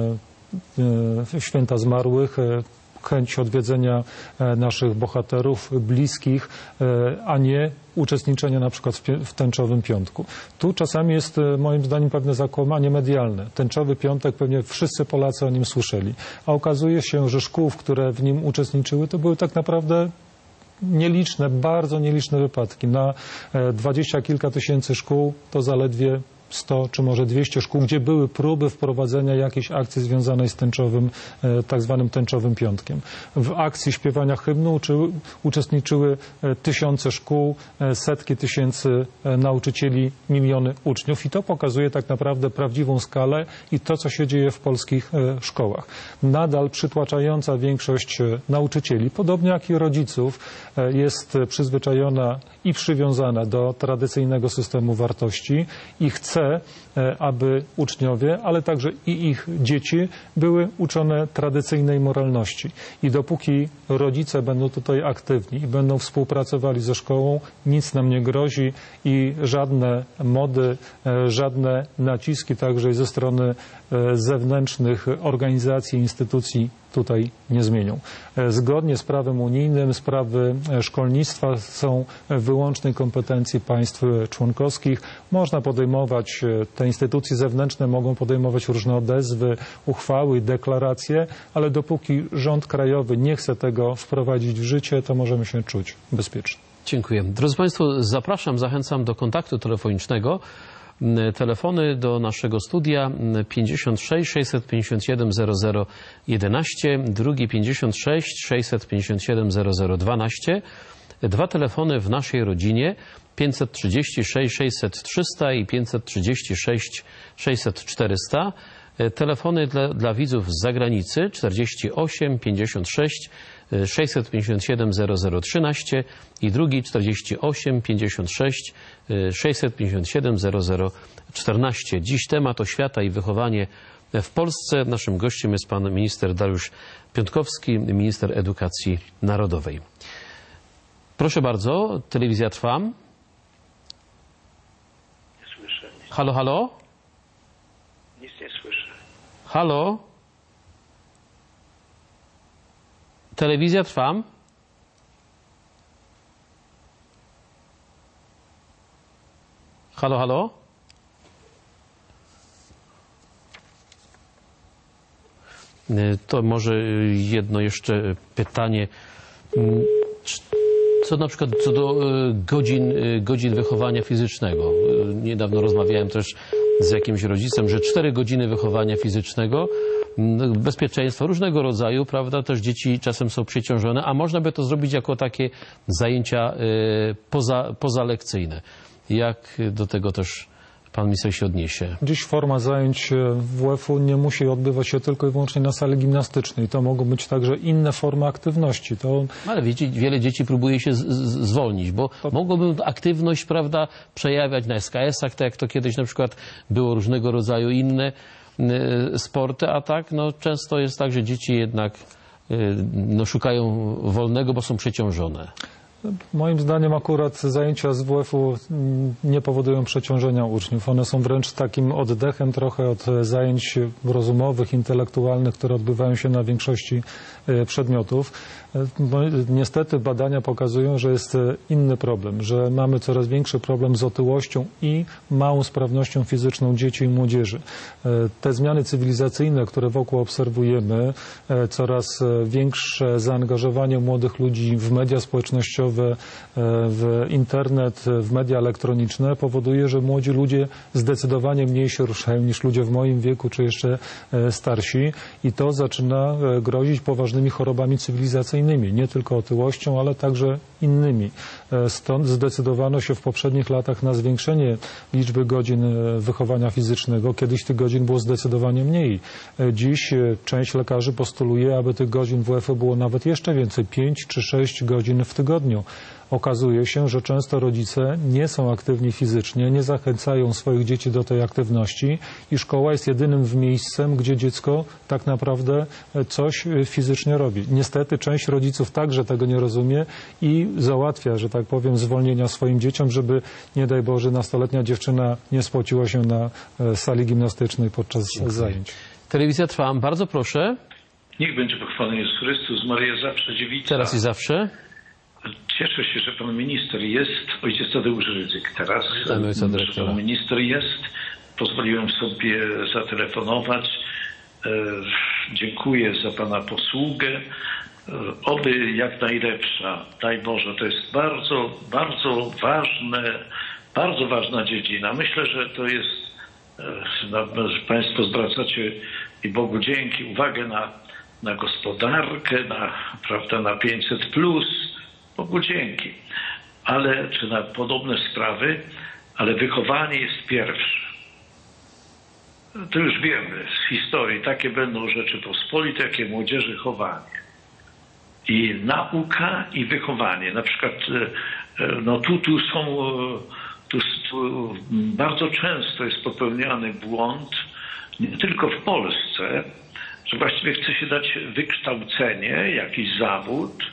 e, Święta Zmarłych, e, chęć odwiedzenia e, naszych bohaterów, bliskich, e, a nie uczestniczenia na przykład w, pi- w Tęczowym Piątku. Tu czasami jest e, moim zdaniem pewne zakłamanie medialne. Tęczowy Piątek, pewnie wszyscy Polacy o nim słyszeli, a okazuje się, że szkół, które w nim uczestniczyły, to były tak naprawdę nieliczne, bardzo nieliczne wypadki. Na e, dwadzieścia kilka tysięcy szkół to zaledwie sto czy może dwieście szkół, gdzie były próby wprowadzenia jakiejś akcji związanej z tęczowym, e, tak zwanym Tęczowym Piątkiem. W akcji śpiewania hymnu czy, uczestniczyły e, tysiące szkół, e, setki tysięcy e, nauczycieli, miliony uczniów i to pokazuje tak naprawdę prawdziwą skalę i to, co się dzieje w polskich e, szkołach. Nadal przytłaczająca większość e, nauczycieli, podobnie jak i rodziców, e, jest przyzwyczajona i przywiązana do tradycyjnego systemu wartości i chce, e, aby uczniowie, ale także i ich dzieci były uczone tradycyjnej moralności. I dopóki rodzice będą tutaj aktywni i będą współpracowali ze szkołą, nic nam nie grozi i żadne mody, e, żadne naciski także i ze strony e, zewnętrznych organizacji, instytucji tutaj nie zmienią. E, Zgodnie z prawem unijnym sprawy e, szkolnictwa są w wyłącznej kompetencji państw e, członkowskich. Można podejmować, e, te instytucje zewnętrzne mogą podejmować różne odezwy, uchwały, deklaracje, ale dopóki rząd krajowy nie chce tego wprowadzić w życie, to możemy się czuć bezpiecznie. Dziękuję. Drodzy Państwo, zapraszam, zachęcam do kontaktu telefonicznego. Telefony do naszego studia pięćdziesiąt sześć sześćset pięćdziesiąt siedem zero zero jedenaście, drugi pięćdziesiąt sześć sześćset pięćdziesiąt siedem zero zero dwanaście. Dwa telefony w naszej rodzinie pięćset trzydzieści sześć sześćset trzysta i pięćset trzydzieści sześć sześćset czterysta. Telefony dla, dla widzów z zagranicy czterdzieści osiem pięćdziesiąt sześć sześćset pięćdziesiąt siedem zero zero trzynaście i drugi czterdzieści osiem pięćdziesiąt sześć sześćset pięćdziesiąt siedem zero zero czternaście. Dziś temat oświata i wychowanie w Polsce. Naszym gościem jest pan minister Dariusz Piontkowski, minister edukacji narodowej. Proszę bardzo, telewizja trwa. Nie słyszę. Nic, Halo, halo? nic nie słyszę. Halo? Telewizja trwa. Halo, halo? To może jedno jeszcze pytanie. Co na przykład co do godzin, godzin wychowania fizycznego? Niedawno rozmawiałem też z jakimś rodzicem, że cztery godziny wychowania fizycznego, bezpieczeństwa różnego rodzaju, prawda, też dzieci czasem są przeciążone, a można by to zrobić jako takie zajęcia poza, pozalekcyjne. Jak do tego też pan minister się odniesie? Dziś forma zajęć W WF-u nie musi odbywać się tylko i wyłącznie na sali gimnastycznej. To mogą być także inne formy aktywności. To... Ale wiecie, wiele dzieci próbuje się z, z, zwolnić, bo to... mogłoby aktywność, prawda, przejawiać na S K S-ach, tak jak to kiedyś na przykład było różnego rodzaju inne y, sporty, a tak no, często jest tak, że dzieci jednak y, no, szukają wolnego, bo są przeciążone. Moim zdaniem akurat zajęcia z W WF-u nie powodują przeciążenia uczniów. One są wręcz takim oddechem trochę od zajęć rozumowych, intelektualnych, które odbywają się na większości przedmiotów. Bo niestety badania pokazują, że jest inny problem, że mamy coraz większy problem z otyłością i małą sprawnością fizyczną dzieci i młodzieży. Te zmiany cywilizacyjne, które wokół obserwujemy, coraz większe zaangażowanie młodych ludzi w media społecznościowe, w internet, w media elektroniczne powoduje, że młodzi ludzie zdecydowanie mniej się ruszają niż ludzie w moim wieku czy jeszcze starsi i to zaczyna grozić poważnymi chorobami cywilizacyjnymi. Nie tylko otyłością, ale także innymi. Stąd zdecydowano się w poprzednich latach na zwiększenie liczby godzin wychowania fizycznego. Kiedyś tych godzin było zdecydowanie mniej. Dziś część lekarzy postuluje, aby tych godzin W WF-u było nawet jeszcze więcej, pięć czy sześć godzin w tygodniu. Okazuje się, że często rodzice nie są aktywni fizycznie, nie zachęcają swoich dzieci do tej aktywności i szkoła jest jedynym miejscem, gdzie dziecko tak naprawdę coś fizycznie robi. Niestety część rodziców także tego nie rozumie i załatwia, że tak powiem, zwolnienia swoim dzieciom, żeby nie daj Boże nastoletnia dziewczyna nie spociła się na sali gimnastycznej podczas Dziękuję. zajęć. Telewizja trwa. Bardzo proszę. Niech będzie pochwalony Jezus Chrystus, Maryja zawsze dziewica. Teraz i zawsze. Cieszę się, że pan minister jest, ojciec Tadeusz Rydzyk teraz. Witamy ojca dyrektora. Pan minister jest, pozwoliłem sobie zatelefonować. E, dziękuję za pana posługę. E, oby jak najlepsza, daj Boże, to jest bardzo, bardzo ważne, bardzo ważna dziedzina. Myślę, że to jest, e, na, że państwo zwracacie i Bogu dzięki, uwagę na, na gospodarkę, na, prawda, na pięćset plus. Bogu dzięki, ale, czy na podobne sprawy, ale wychowanie jest pierwsze. To już wiemy z historii, takie będą Rzeczypospolite, jakie młodzieży chowanie. I nauka i wychowanie. Na przykład no tu, tu są, tu, tu bardzo często jest popełniany błąd, nie tylko w Polsce, że właściwie chce się dać wykształcenie, jakiś zawód,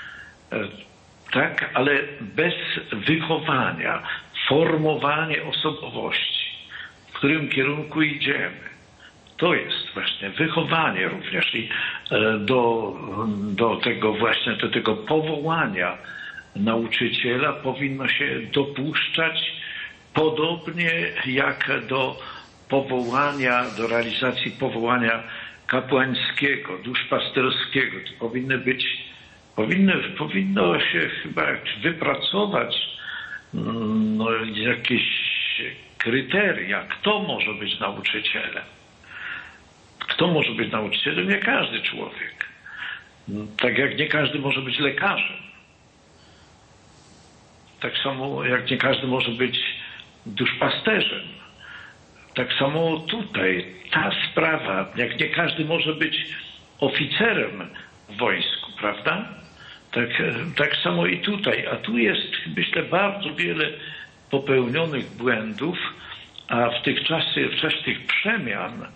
tak, ale bez wychowania, formowanie osobowości, w którym kierunku idziemy. To jest właśnie wychowanie również i do, do tego właśnie, do tego powołania nauczyciela powinno się dopuszczać podobnie jak do powołania, do realizacji powołania kapłańskiego, duszpasterskiego. To powinny być Powinno, powinno się chyba wypracować no, jakieś kryteria, kto może być nauczycielem. Kto może być nauczycielem? Nie każdy człowiek. Tak jak nie każdy może być lekarzem. Tak samo jak nie każdy może być duszpasterzem. Tak samo tutaj ta sprawa, jak nie każdy może być oficerem w wojsku, prawda? Tak, tak samo i tutaj. A tu jest, myślę, bardzo wiele popełnionych błędów, a w tych czasy, w czasie tych przemian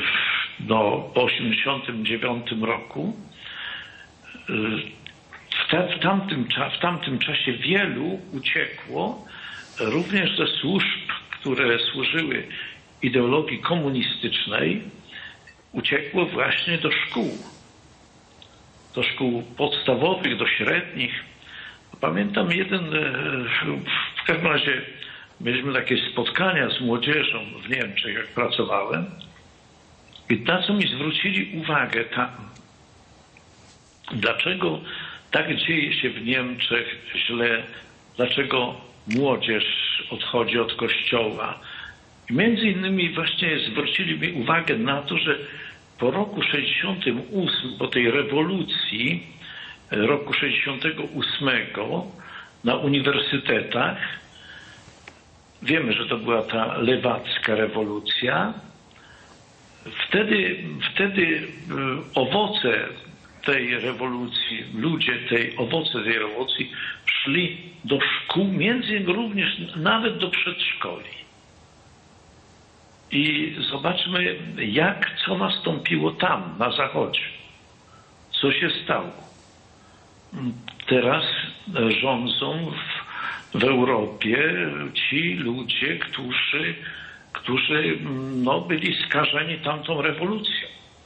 no, po osiemdziesiątym dziewiątym roku w ta, w, tamtym, w tamtym czasie wielu uciekło również ze służb, które służyły ideologii komunistycznej, uciekło właśnie do szkół. Do szkół podstawowych, do średnich. Pamiętam jeden, w każdym razie mieliśmy takie spotkania z młodzieżą w Niemczech, jak pracowałem. I na co mi zwrócili uwagę tam, dlaczego tak dzieje się w Niemczech źle, dlaczego młodzież odchodzi od kościoła. I między innymi właśnie zwrócili mi uwagę na to, że po roku sześćdziesiątym ósmym, po tej rewolucji roku sześćdziesiątego ósmego na uniwersytetach, wiemy, że to była ta lewacka rewolucja, wtedy, wtedy owoce tej rewolucji, ludzie tej, owoce tej rewolucji szli do szkół, między innymi również nawet do przedszkoli. I zobaczmy, jak, co nastąpiło tam, na Zachodzie. Co się stało. Teraz rządzą w, w Europie ci ludzie, którzy, którzy no, byli skażeni tamtą rewolucją.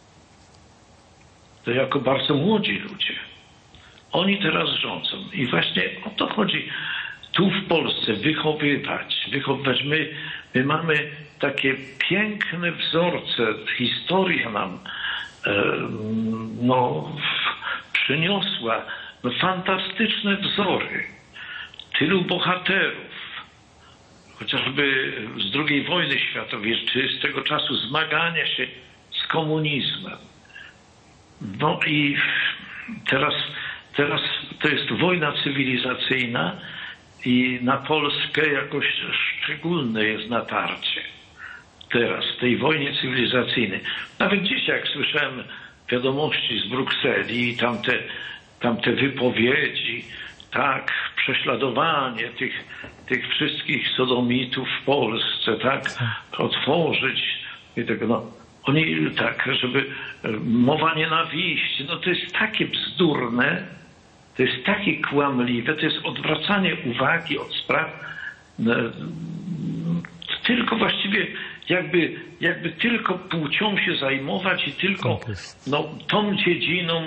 To jako bardzo młodzi ludzie. Oni teraz rządzą. I właśnie o to chodzi tu w Polsce, wychowywać. wychowywać. My, my mamy takie piękne wzorce. Historia nam e, no, przyniosła no, fantastyczne wzory. Tylu bohaterów. Chociażby z drugiej wojny światowej, czy z tego czasu zmagania się z komunizmem. No i teraz, teraz to jest wojna cywilizacyjna i na Polskę jakoś szczególne jest natarcie. Teraz, w tej wojnie cywilizacyjnej. Nawet dzisiaj, jak słyszałem wiadomości z Brukseli i tamte, tamte wypowiedzi, tak, prześladowanie tych, tych wszystkich sodomitów w Polsce, tak, otworzyć i tego, no. Oni tak, żeby mowa nienawiści, no to jest takie bzdurne, to jest takie kłamliwe, to jest odwracanie uwagi od spraw, no, tylko właściwie jakby, jakby tylko płcią się zajmować i tylko no, tą dziedziną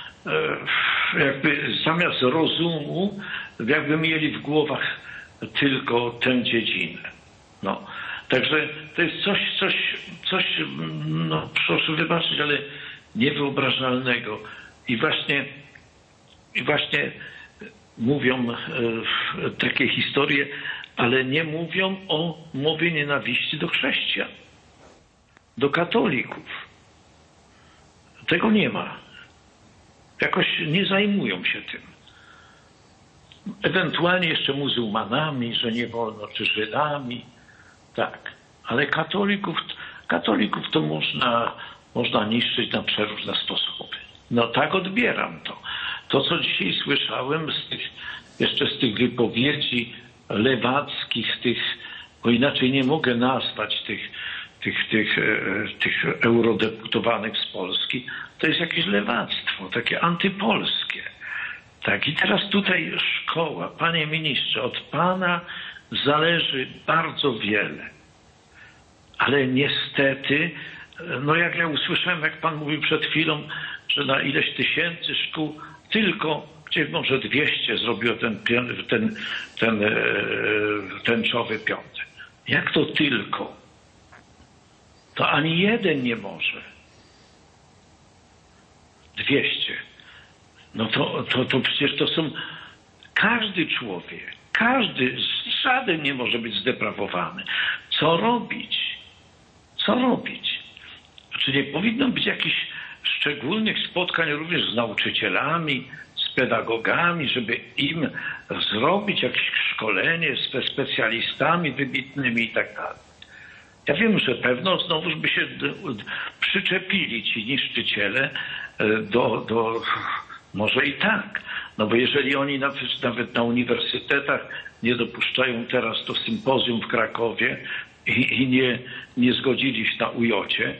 jakby zamiast rozumu jakby mieli w głowach tylko tę dziedzinę. No. Także to jest coś, coś, coś, no proszę wybaczyć, ale niewyobrażalnego. I właśnie, i właśnie mówią e, takie historie, ale nie mówią o mowie nienawiści do chrześcijan, do katolików. Tego nie ma. Jakoś nie zajmują się tym. Ewentualnie jeszcze muzułmanami, że nie wolno, czy Żydami. Tak, ale katolików, katolików to można, można niszczyć na przeróżne sposoby. No tak odbieram to. To, co dzisiaj słyszałem z tych, jeszcze z tych wypowiedzi lewackich, tych, bo inaczej nie mogę nazwać tych, tych, tych, tych eurodeputowanych z Polski, to jest jakieś lewactwo, takie antypolskie. Tak, i teraz tutaj szkoła, panie ministrze, od pana zależy bardzo wiele. Ale niestety, no jak ja usłyszałem, jak pan mówił przed chwilą, że na ileś tysięcy szkół tylko, gdzie może dwieście zrobiło ten, ten, ten, ten tęczowy piątek. Jak to tylko? To ani jeden nie może. Dwieście. No to, to, to przecież to są każdy człowiek. Każdy, żaden nie może być zdeprawowany. Co robić? Co robić? Czy nie powinno być jakichś szczególnych spotkań również z nauczycielami, z pedagogami, żeby im zrobić jakieś szkolenie ze specjalistami wybitnymi i tak dalej? Ja wiem, że pewno znowuż by się przyczepili ci niszczyciele do, do może i tak. No bo jeżeli oni nawet, nawet na uniwersytetach nie dopuszczają teraz do sympozjum w Krakowie i, i nie, nie zgodzili się na ujocie,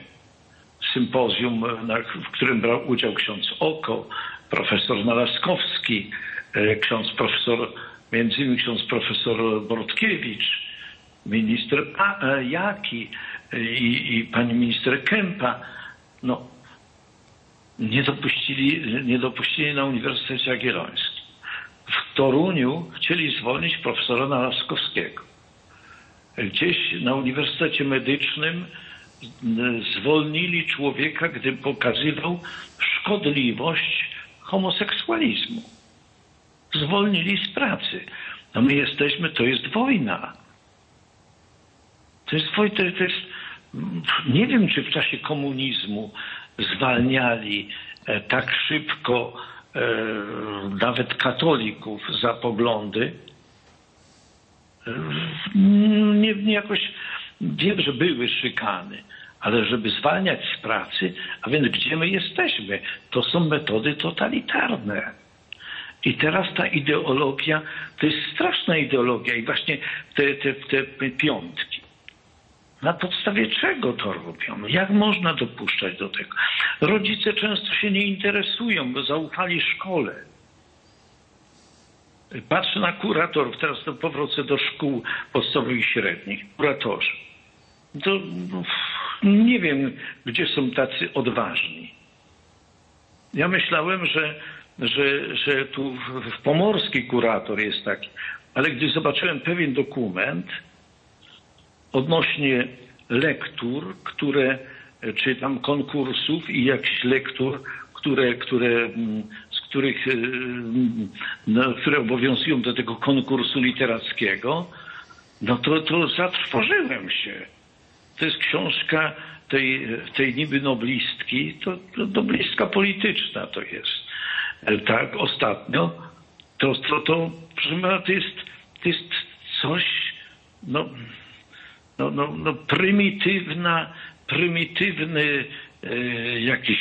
sympozjum, na, w którym brał udział ksiądz Oko, profesor Nalaskowski, ksiądz profesor, między innymi ksiądz profesor Bortkiewicz, minister Jaki i, i pani minister Kępa, no, nie dopuścili, nie dopuścili na Uniwersytecie Jagiellońskim. W Toruniu chcieli zwolnić profesora Nalaskowskiego. Gdzieś na Uniwersytecie Medycznym zwolnili człowieka, gdy pokazywał szkodliwość homoseksualizmu. Zwolnili z pracy. No my jesteśmy, to jest wojna. To jest wojna, to jest, nie wiem, czy w czasie komunizmu zwalniali tak szybko e, nawet katolików za poglądy. Nie, nie jakoś, wiem, że były szykany, ale żeby zwalniać z pracy, a więc gdzie my jesteśmy? To są metody totalitarne. I teraz ta ideologia, to jest straszna ideologia i właśnie te, te, te piątki. Na podstawie czego to robią? Jak można dopuszczać do tego? Rodzice często się nie interesują, bo zaufali szkole. Patrzę na kuratorów, teraz to powrócę do szkół podstawowych i średnich. Kuratorzy. To nie wiem, gdzie są tacy odważni. Ja myślałem, że, że, że tu w pomorski kurator jest taki, ale gdy zobaczyłem pewien dokument odnośnie lektur, które, czy tam konkursów i jakichś lektur, które, które, z których, no, które obowiązują do tego konkursu literackiego, no to, to zatrwożyłem się. To jest książka tej, tej niby noblistki, to, to noblistka polityczna to jest. Tak, ostatnio, to, to, to, proszę pana, to jest, to jest coś, no, no, no, no prymitywna, prymitywny e, jakiś,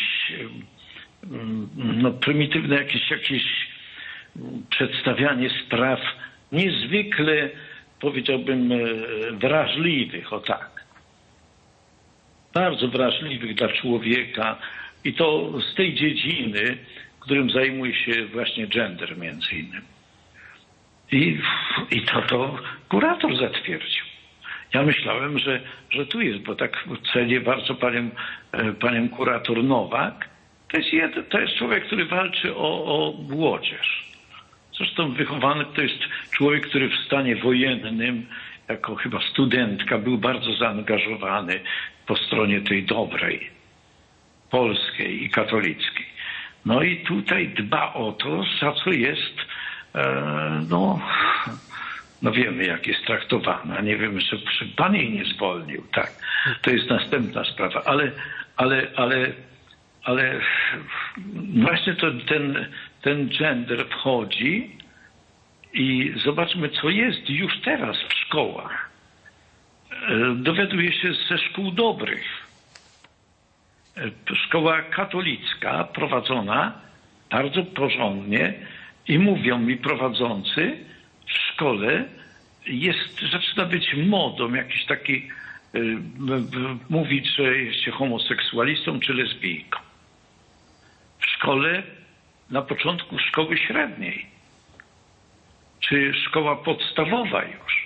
no prymitywne jakieś, jakieś przedstawianie spraw niezwykle, powiedziałbym, wrażliwych, o tak. Bardzo wrażliwych dla człowieka i to z tej dziedziny, którym zajmuje się właśnie gender między innymi. I, i to, to kurator zatwierdził. Ja myślałem, że, że tu jest, bo tak cenię bardzo panią, panią kurator Nowak. To jest, jed, to jest człowiek, który walczy o, o młodzież. Zresztą wychowany to jest człowiek, który w stanie wojennym, jako chyba studentka, był bardzo zaangażowany po stronie tej dobrej, polskiej i katolickiej. No i tutaj dba o to, za co jest, e, no, no wiemy, jak jest traktowana. Nie wiem, czy, czy pan jej nie zwolnił, tak. To jest następna sprawa, ale, ale, ale, ale właśnie to, ten, ten gender wchodzi i zobaczmy, co jest już teraz w szkołach. Dowiaduje się ze szkół dobrych. Szkoła katolicka prowadzona bardzo porządnie i mówią mi prowadzący, w szkole jest, zaczyna być modą jakiś taki y, mówić, że jest się homoseksualistą czy lesbijką. W szkole, na początku szkoły średniej, czy szkoła podstawowa już.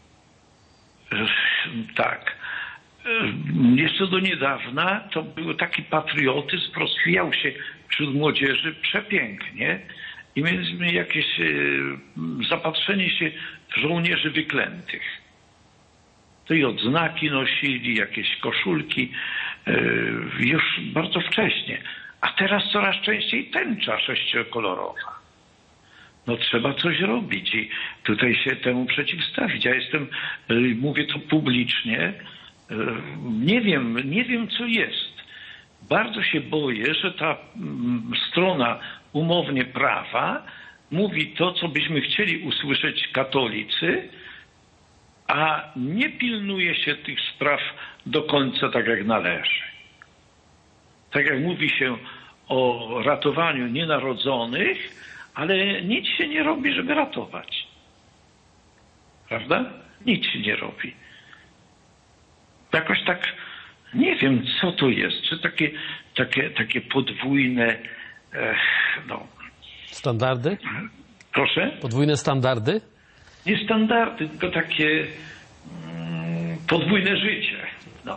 Tak. Jeszcze do niedawna to był taki patriotyzm, rozwijał się wśród młodzieży przepięknie i mieliśmy jakieś zapatrzenie się w żołnierzy wyklętych. To i odznaki nosili, jakieś koszulki już bardzo wcześnie. A teraz coraz częściej tęcza sześciokolorowa. No trzeba coś robić i tutaj się temu przeciwstawić. Ja jestem, mówię to publicznie, nie wiem, nie wiem co jest. Bardzo się boję, że ta strona umownie prawa mówi to, co byśmy chcieli usłyszeć katolicy, a nie pilnuje się tych spraw do końca tak jak należy. Tak jak mówi się o ratowaniu nienarodzonych, ale nic się nie robi, żeby ratować. Prawda? Nic się nie robi. Jakoś tak, nie wiem, co to jest. Czy takie, takie, takie podwójne, eh, no... Standardy? Proszę? Podwójne standardy? Nie standardy, tylko takie mm, podwójne życie. No.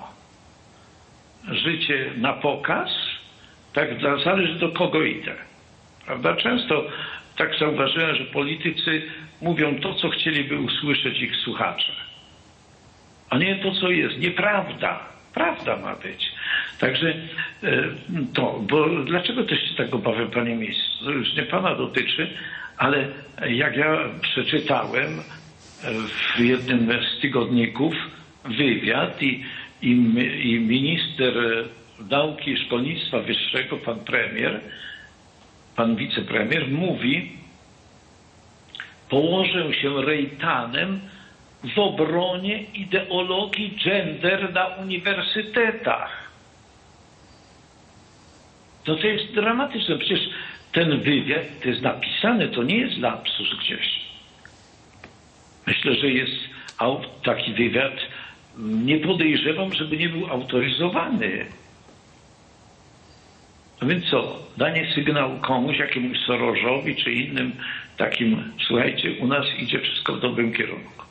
Życie na pokaz, tak dla, zależy do kogo idę. Prawda? Często tak zauważyłem, że politycy mówią to, co chcieliby usłyszeć ich słuchacze. A nie to, co jest. Nieprawda. Prawda ma być. Także to, bo dlaczego też się tak obawiam, panie ministrze? To już nie pana dotyczy, ale jak ja przeczytałem w jednym z tygodników wywiad i, i, i minister nauki i szkolnictwa wyższego, pan premier, pan wicepremier mówi, położę się rejtanem w obronie ideologii gender na uniwersytetach. No to jest dramatyczne. Przecież ten wywiad, to jest napisane, to nie jest lapsus gdzieś. Myślę, że jest taki wywiad, nie podejrzewam, żeby nie był autoryzowany. No więc co, danie sygnału komuś, jakiemuś Sorosowi czy innym takim, słuchajcie, u nas idzie wszystko w dobrym kierunku.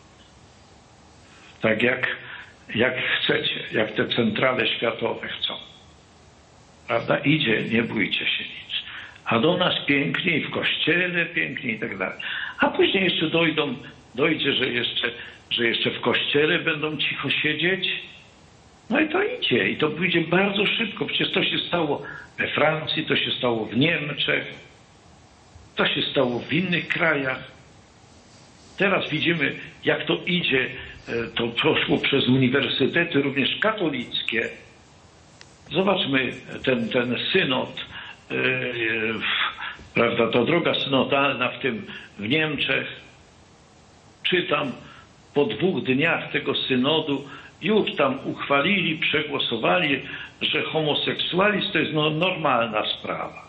Tak jak, jak chcecie, jak te centrale światowe chcą. Prawda? Idzie, nie bójcie się nic. A do nas pięknie i w kościele pięknie i tak dalej. A później jeszcze dojdą, dojdzie, że jeszcze, że jeszcze w kościele będą cicho siedzieć. No i to idzie. I to pójdzie bardzo szybko. Przecież to się stało we Francji, to się stało w Niemczech, to się stało w innych krajach. Teraz widzimy, jak to idzie. To poszło przez uniwersytety, również katolickie. Zobaczmy ten, ten synod, yy, prawda, to droga synodalna w tym w Niemczech. Czytam, po dwóch dniach tego synodu już tam uchwalili, przegłosowali, że homoseksualizm to jest no, normalna sprawa.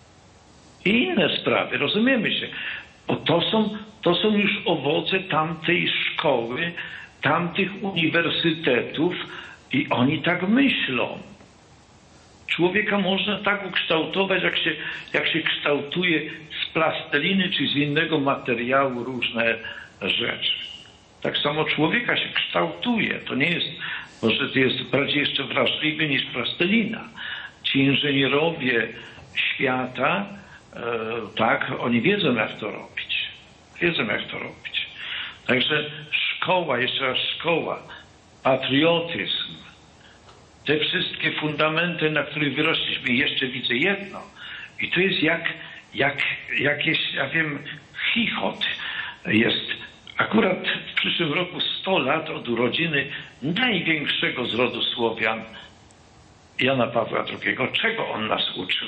I inne sprawy, rozumiemy się. Bo to są, to są już owoce tamtej szkoły, tamtych uniwersytetów i oni tak myślą. Człowieka można tak ukształtować, jak się, jak się kształtuje z plasteliny czy z innego materiału różne rzeczy. Tak samo człowieka się kształtuje. To nie jest, może to jest bardziej jeszcze wrażliwy niż plastelina. Ci inżynierowie świata, e, tak, oni wiedzą, jak to robić. Wiedzą, jak to robić. Także szkoła, jeszcze raz szkoła, patriotyzm, te wszystkie fundamenty, na których wyrośliśmy. Jeszcze widzę jedno. I to jest jak, jak jakieś, ja wiem, chichot jest. Akurat w przyszłym roku sto lat od urodziny największego z rodu Słowian, Jana Pawła drugiego. Czego on nas uczył?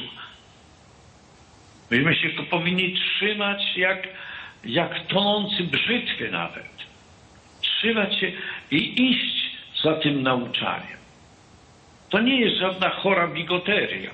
Myśmy się tu powinni trzymać jak, jak tonący brzytwy nawet. Trzymać się i iść za tym nauczaniem. To nie jest żadna chora bigoteria.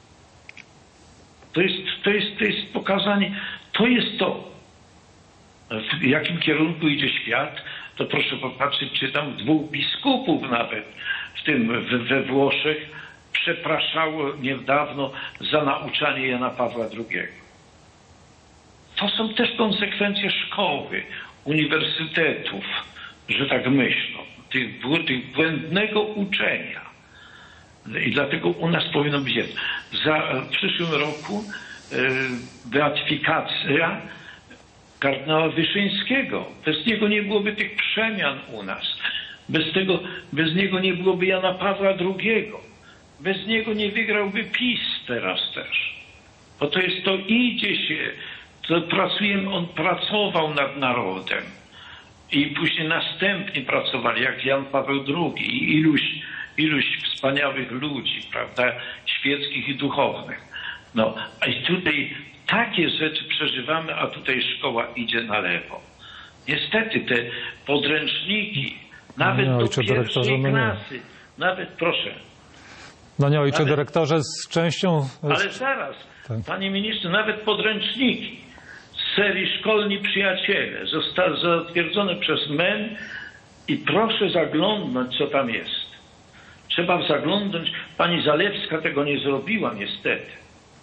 To jest, to jest, to jest pokazanie, to jest to. W jakim kierunku idzie świat, to proszę popatrzeć, czytam, dwóch biskupów nawet, w tym we Włoszech, przepraszało niedawno za nauczanie Jana Pawła drugiego. To są też konsekwencje szkoły, uniwersytetów, że tak myślą, tych, tych błędnego uczenia. I dlatego u nas powinno być jedno. Za, w przyszłym roku e, beatyfikacja kardynała Wyszyńskiego. Bez niego nie byłoby tych przemian u nas. Bez tego, bez niego nie byłoby Jana Pawła drugiego. Bez niego nie wygrałby PiS teraz też. Bo to jest to, idzie się, to pracujemy, on pracował nad narodem. I później następnie pracowali, jak Jan Paweł drugi i iluś, iluś wspaniałych ludzi, prawda, świeckich i duchownych. No, i tutaj takie rzeczy przeżywamy, a tutaj szkoła idzie na lewo. Niestety te podręczniki, nawet no, do pierwszej no klasy, nawet, proszę. No nie, ojcze nawet, dyrektorze, z częścią... Ale zaraz, tak. Panie ministrze, nawet podręczniki z serii Szkolni Przyjaciele zostały zatwierdzone przez M E N i proszę zaglądnąć, co tam jest. Trzeba zaglądnąć. Pani Zalewska tego nie zrobiła, niestety.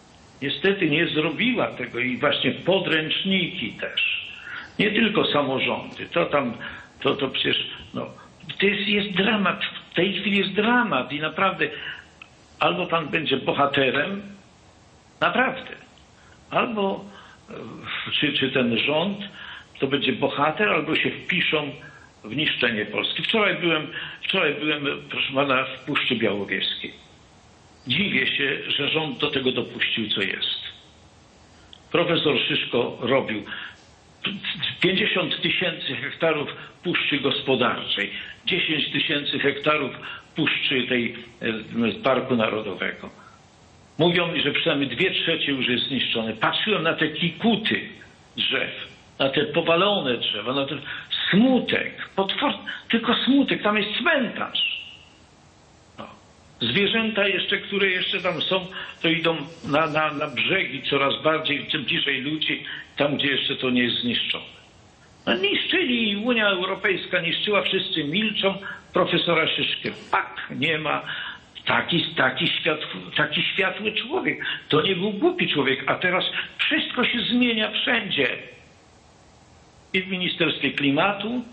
niestety nie zrobiła tego i właśnie podręczniki też. Nie tylko samorządy. To tam, to, to przecież, no, to jest, jest dramat. W tej chwili jest dramat i naprawdę albo pan będzie bohaterem, naprawdę, albo czy, czy ten rząd to będzie bohater, albo się wpiszą w niszczenie Polski. Wczoraj byłem, wczoraj byłem, proszę pana, w Puszczy Białowieskiej. Dziwię się, że rząd do tego dopuścił, co jest. Profesor Szyszko robił pięćdziesiąt tysięcy hektarów puszczy gospodarczej, dziesięć tysięcy hektarów puszczy tej Parku Narodowego. Mówią mi, że przynajmniej dwie trzecie już jest zniszczone. Patrzyłem na te kikuty drzew, na te powalone drzewa, na ten smutek, potwor... tylko smutek, tam jest cmentarz. No. Zwierzęta jeszcze, które jeszcze tam są, to idą na, na, na brzegi coraz bardziej, tym bliżej ludzi, tam gdzie jeszcze to nie jest zniszczone. No, niszczyli, Unia Europejska niszczyła, wszyscy milczą, profesora Szyszkę pak, nie ma. Taki, taki, światły, taki światły człowiek. To nie był głupi człowiek, a teraz wszystko się zmienia wszędzie. I w Ministerstwie Klimatu,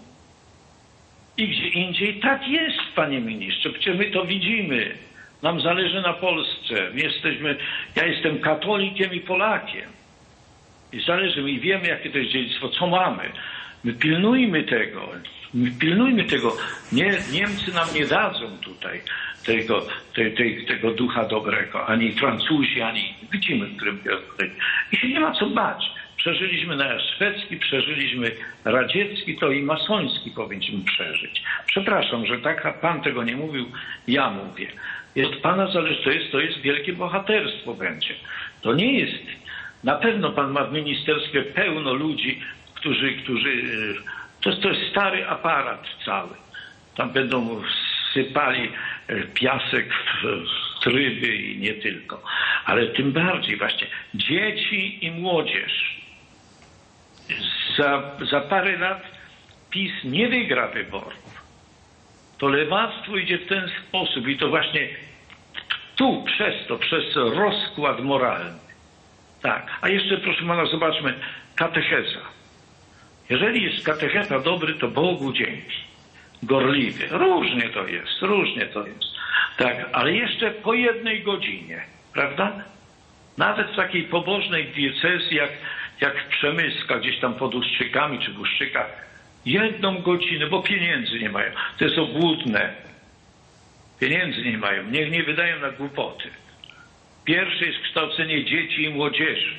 i gdzie indziej. Tak jest, panie ministrze. Przecież my to widzimy. Nam zależy na Polsce. My jesteśmy, ja jestem katolikiem i Polakiem. I zależy mi, i wiemy, jakie to jest dziedzictwo, co mamy. My pilnujmy tego. My pilnujmy tego. Nie, Niemcy nam nie dadzą tutaj tego, te, te, tego ducha dobrego. Ani Francuzi, ani widzimy, w którym tutaj. I się nie ma co bać. Przeżyliśmy nasz szwedzki, przeżyliśmy radziecki, to i masoński powinniśmy przeżyć. Przepraszam, że tak, a pan tego nie mówił, ja mówię. Od pana zależy, to jest, to jest wielkie bohaterstwo będzie. To nie jest, na pewno pan ma w ministerstwie pełno ludzi, którzy, którzy to, to jest stary aparat cały. Tam będą sypali piasek w tryby i nie tylko. Ale tym bardziej właśnie dzieci i młodzież. Za, za parę lat PiS nie wygra wyborów. To lewactwo idzie w ten sposób i to właśnie tu przez to, przez rozkład moralny. Tak. A jeszcze proszę pana, zobaczmy, katecheza. Jeżeli jest katecheta dobry, to Bogu dzięki. Gorliwy. Różnie to jest, różnie to jest. Tak, ale jeszcze po jednej godzinie, prawda? Nawet w takiej pobożnej diecezji jak, jak w Przemyskach, gdzieś tam pod Ustrzykami czy w Uszczykach, jedną godzinę, bo pieniędzy nie mają. To jest obłudne. Pieniędzy nie mają, niech nie wydają na głupoty. Pierwsze jest kształcenie dzieci i młodzieży.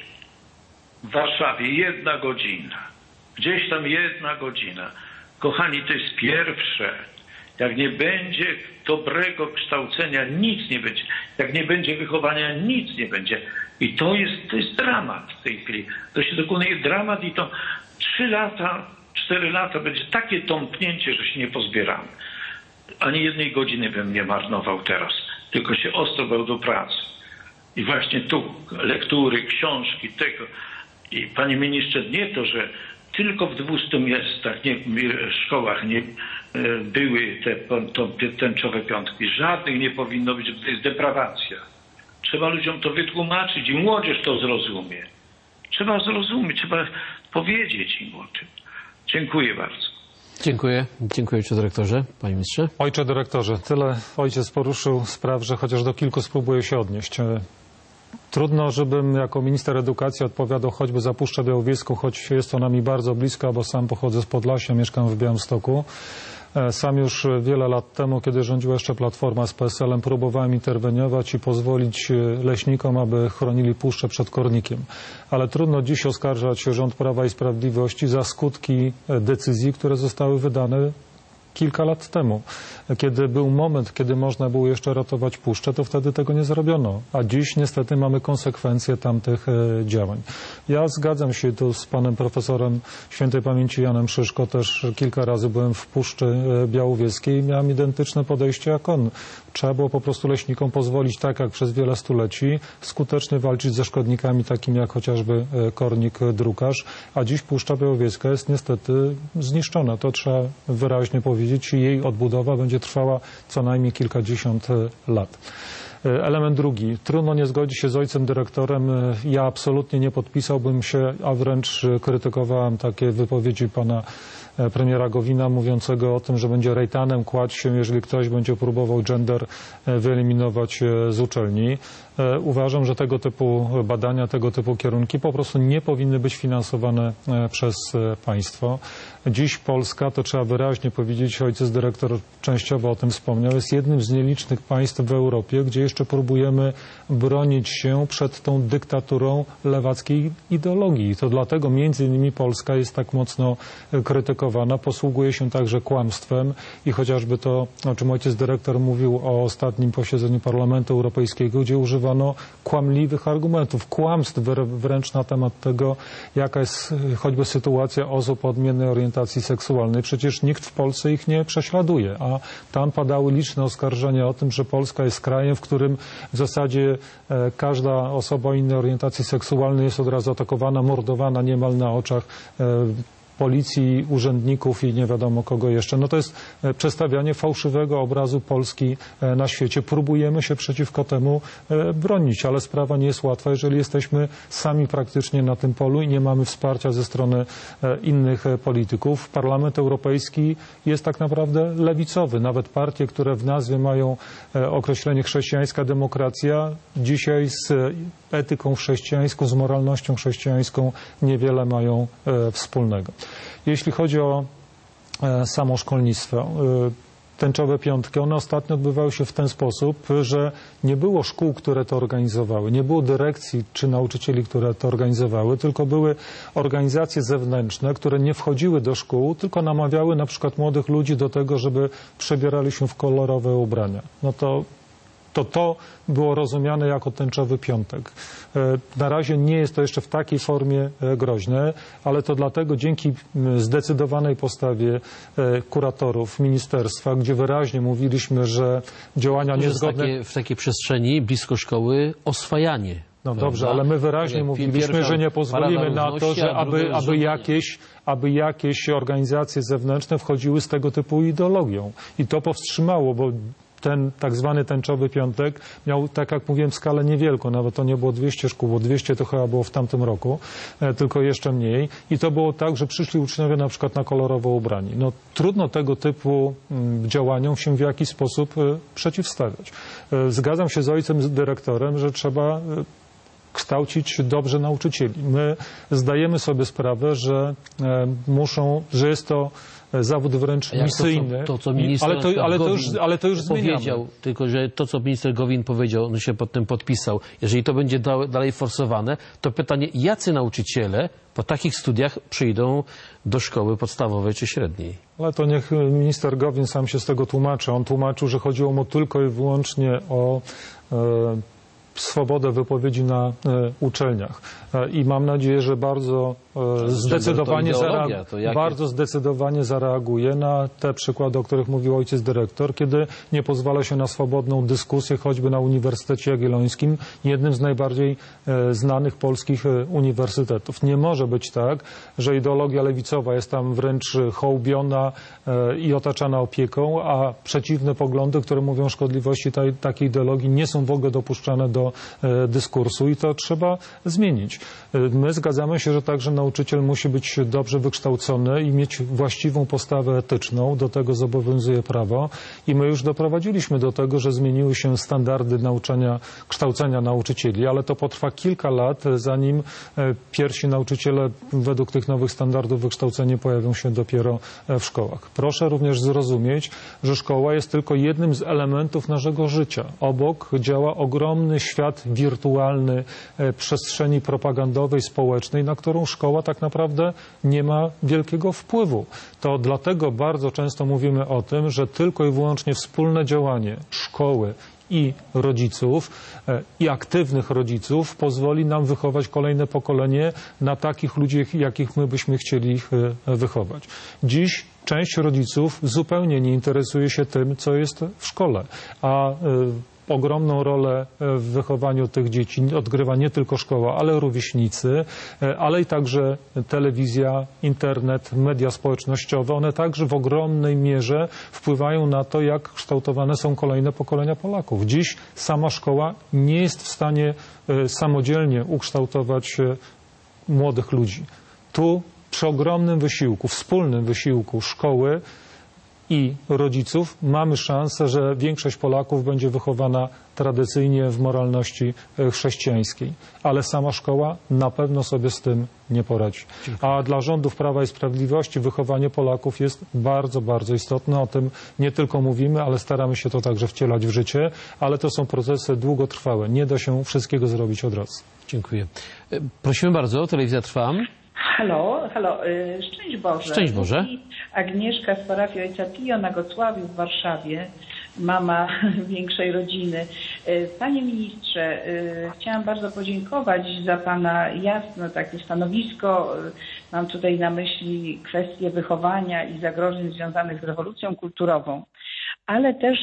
W Warszawie jedna godzina. Gdzieś tam jedna godzina. Kochani, to jest pierwsze. Jak nie będzie dobrego kształcenia, nic nie będzie. Jak nie będzie wychowania, nic nie będzie. I to jest, to jest dramat w tej chwili. To się dokonuje dramat i to trzy lata, cztery lata będzie takie tąpnięcie, że się nie pozbieramy. Ani jednej godziny bym nie marnował teraz. Tylko się ostro bał do pracy. I właśnie tu lektury, książki, tego. I panie ministrze, nie to, że tylko w dwustu miastach, nie, szkołach nie były te, to, te tęczowe piątki. Żadnych nie powinno być, bo to jest deprawacja. Trzeba ludziom to wytłumaczyć i młodzież to zrozumie. Trzeba zrozumieć, trzeba powiedzieć im o tym. Dziękuję bardzo. Dziękuję. Dziękuję ojcze dyrektorze. Panie ministrze. Ojcze dyrektorze, tyle ojciec poruszył spraw, że chociaż do kilku spróbuję się odnieść. Trudno, żebym jako minister edukacji odpowiadał choćby za Puszczę Białowieską, choć jest ona mi bardzo bliska, bo sam pochodzę z Podlasia, mieszkam w Białymstoku. Sam już wiele lat temu, kiedy rządziła jeszcze Platforma z P S L em, próbowałem interweniować i pozwolić leśnikom, aby chronili puszczę przed kornikiem. Ale trudno dziś oskarżać rząd Prawa i Sprawiedliwości za skutki decyzji, które zostały wydane kilka lat temu. Kiedy był moment, kiedy można było jeszcze ratować puszczę, to wtedy tego nie zrobiono. A dziś niestety mamy konsekwencje tamtych działań. Ja zgadzam się tu z panem profesorem świętej pamięci Janem Szyszko. Też kilka razy byłem w Puszczy Białowieskiej i miałem identyczne podejście jak on. Trzeba było po prostu leśnikom pozwolić, tak jak przez wiele stuleci, skutecznie walczyć ze szkodnikami takimi jak chociażby kornik drukarz. A dziś Puszcza Białowieska jest niestety zniszczona. To trzeba wyraźnie powiedzieć. powiedzieć, i jej odbudowa będzie trwała co najmniej kilkadziesiąt lat. Element drugi. Trudno nie zgodzić się z ojcem dyrektorem. Ja absolutnie nie podpisałbym się, a wręcz krytykowałem takie wypowiedzi pana premiera Gowina mówiącego o tym, że będzie rejtanem kładź się, jeżeli ktoś będzie próbował gender wyeliminować z uczelni. Uważam, że tego typu badania, tego typu kierunki po prostu nie powinny być finansowane przez państwo. Dziś Polska, to trzeba wyraźnie powiedzieć, ojciec dyrektor częściowo o tym wspomniał, jest jednym z nielicznych państw w Europie, gdzie jeszcze próbujemy bronić się przed tą dyktaturą lewackiej ideologii. I to dlatego między innymi Polska jest tak mocno krytykowana, posługuje się także kłamstwem i chociażby to, o czym ojciec dyrektor mówił o ostatnim posiedzeniu Parlamentu Europejskiego, gdzie używano kłamliwych argumentów, kłamstw wręcz na temat tego, jaka jest choćby sytuacja osób o odmiennej orientacji seksualnej. Przecież nikt w Polsce ich nie prześladuje, a tam padały liczne oskarżenia o tym, że Polska jest krajem, w którym w zasadzie każda osoba o innej orientacji seksualnej jest od razu atakowana, mordowana niemal na oczach policji, urzędników i nie wiadomo kogo jeszcze. No to jest przedstawianie fałszywego obrazu Polski na świecie. Próbujemy się przeciwko temu bronić, ale sprawa nie jest łatwa, jeżeli jesteśmy sami praktycznie na tym polu i nie mamy wsparcia ze strony innych polityków. Parlament Europejski jest tak naprawdę lewicowy. Nawet partie, które w nazwie mają określenie chrześcijańska demokracja, dzisiaj z etyką chrześcijańską, z moralnością chrześcijańską niewiele mają wspólnego. Jeśli chodzi o samo szkolnictwo, tęczowe piątki, one ostatnio odbywały się w ten sposób, że nie było szkół, które to organizowały, nie było dyrekcji czy nauczycieli, które to organizowały, tylko były organizacje zewnętrzne, które nie wchodziły do szkół, tylko namawiały na przykład młodych ludzi do tego, żeby przebierali się w kolorowe ubrania. No to to to było rozumiane jako tęczowy piątek. Na razie nie jest to jeszcze w takiej formie groźne, ale to dlatego dzięki zdecydowanej postawie kuratorów ministerstwa, gdzie wyraźnie mówiliśmy, że działania niezgodne... Takie, w takiej przestrzeni blisko szkoły oswajanie. No dobrze, ale my wyraźnie tak mówiliśmy, że nie pozwolimy na to, że aby, aby, jakieś, aby jakieś organizacje zewnętrzne wchodziły z tego typu ideologią. I to powstrzymało, bo ten tak zwany tęczowy piątek miał, tak jak mówiłem, skalę niewielką, nawet to nie było dwieście szkół, bo dwieście to chyba było w tamtym roku, tylko jeszcze mniej. I to było tak, że przyszli uczniowie na przykład na kolorowo ubrani. No trudno tego typu działaniom się w jakiś sposób przeciwstawiać. Zgadzam się z ojcem dyrektorem, że trzeba kształcić dobrze nauczycieli. My zdajemy sobie sprawę, że muszą, że jest to zawód wręcz misyjny, to, co, to, co minister ale, to, ale, to już, ale to już powiedział, zmieniamy. Tylko że to, co minister Gowin powiedział, on się pod tym podpisał, jeżeli to będzie dalej forsowane, to pytanie, jacy nauczyciele po takich studiach przyjdą do szkoły podstawowej czy średniej? Ale to niech minister Gowin sam się z tego tłumaczy. On tłumaczył, że chodziło mu tylko i wyłącznie o e, swobodę wypowiedzi na e, uczelniach. E, I mam nadzieję, że bardzo e, zdecydowanie, zareag- bardzo zdecydowanie zareaguje na te przykłady, o których mówił ojciec dyrektor, kiedy nie pozwala się na swobodną dyskusję, choćby na Uniwersytecie Jagiellońskim, jednym z najbardziej e, znanych polskich e, uniwersytetów. Nie może być tak, że ideologia lewicowa jest tam wręcz hołbiona e, i otaczana opieką, a przeciwne poglądy, które mówią o szkodliwości tej, takiej ideologii, nie są w ogóle dopuszczane do e, dyskursu i to trzeba zmienić. E, my zgadzamy się, że także nauczyciel musi być dobrze wykształcony i mieć właściwą postawę etyczną. Do tego zobowiązuje prawo i my już doprowadziliśmy do tego, że zmieniły się standardy nauczania, kształcenia nauczycieli, ale to potrwa kilka lat, zanim e, pierwsi nauczyciele według tych nowych standardów wykształcenia pojawią się dopiero w szkołach. Proszę również zrozumieć, że szkoła jest tylko jednym z elementów naszego życia. Obok działa ogromny świat wirtualny przestrzeni propagandowej, społecznej, na którą szkoła tak naprawdę nie ma wielkiego wpływu. To dlatego bardzo często mówimy o tym, że tylko i wyłącznie wspólne działanie szkoły i rodziców, i aktywnych rodziców pozwoli nam wychować kolejne pokolenie na takich ludzi, jakich my byśmy chcieli ich wychować. Dziś część rodziców zupełnie nie interesuje się tym, co jest w szkole, a ogromną rolę w wychowaniu tych dzieci odgrywa nie tylko szkoła, ale rówieśnicy, ale i także telewizja, internet, media społecznościowe. One także w ogromnej mierze wpływają na to, jak kształtowane są kolejne pokolenia Polaków. Dziś sama szkoła nie jest w stanie samodzielnie ukształtować młodych ludzi. Tu przy ogromnym wysiłku, wspólnym wysiłku szkoły i rodziców mamy szansę, że większość Polaków będzie wychowana tradycyjnie w moralności chrześcijańskiej. Ale sama szkoła na pewno sobie z tym nie poradzi. A dla rządów Prawa i Sprawiedliwości wychowanie Polaków jest bardzo, bardzo istotne. O tym nie tylko mówimy, ale staramy się to także wcielać w życie. Ale to są procesy długotrwałe. Nie da się wszystkiego zrobić od razu. Dziękuję. Prosimy bardzo, telewizja Trwam. Halo, halo, szczęść Boże. Szczęść Boże. Agnieszka z parafii Ojca Pio na Gocławiu w Warszawie, mama większej rodziny. Panie ministrze, chciałam bardzo podziękować za Pana jasne takie stanowisko. Mam tutaj na myśli kwestie wychowania i zagrożeń związanych z rewolucją kulturową, ale też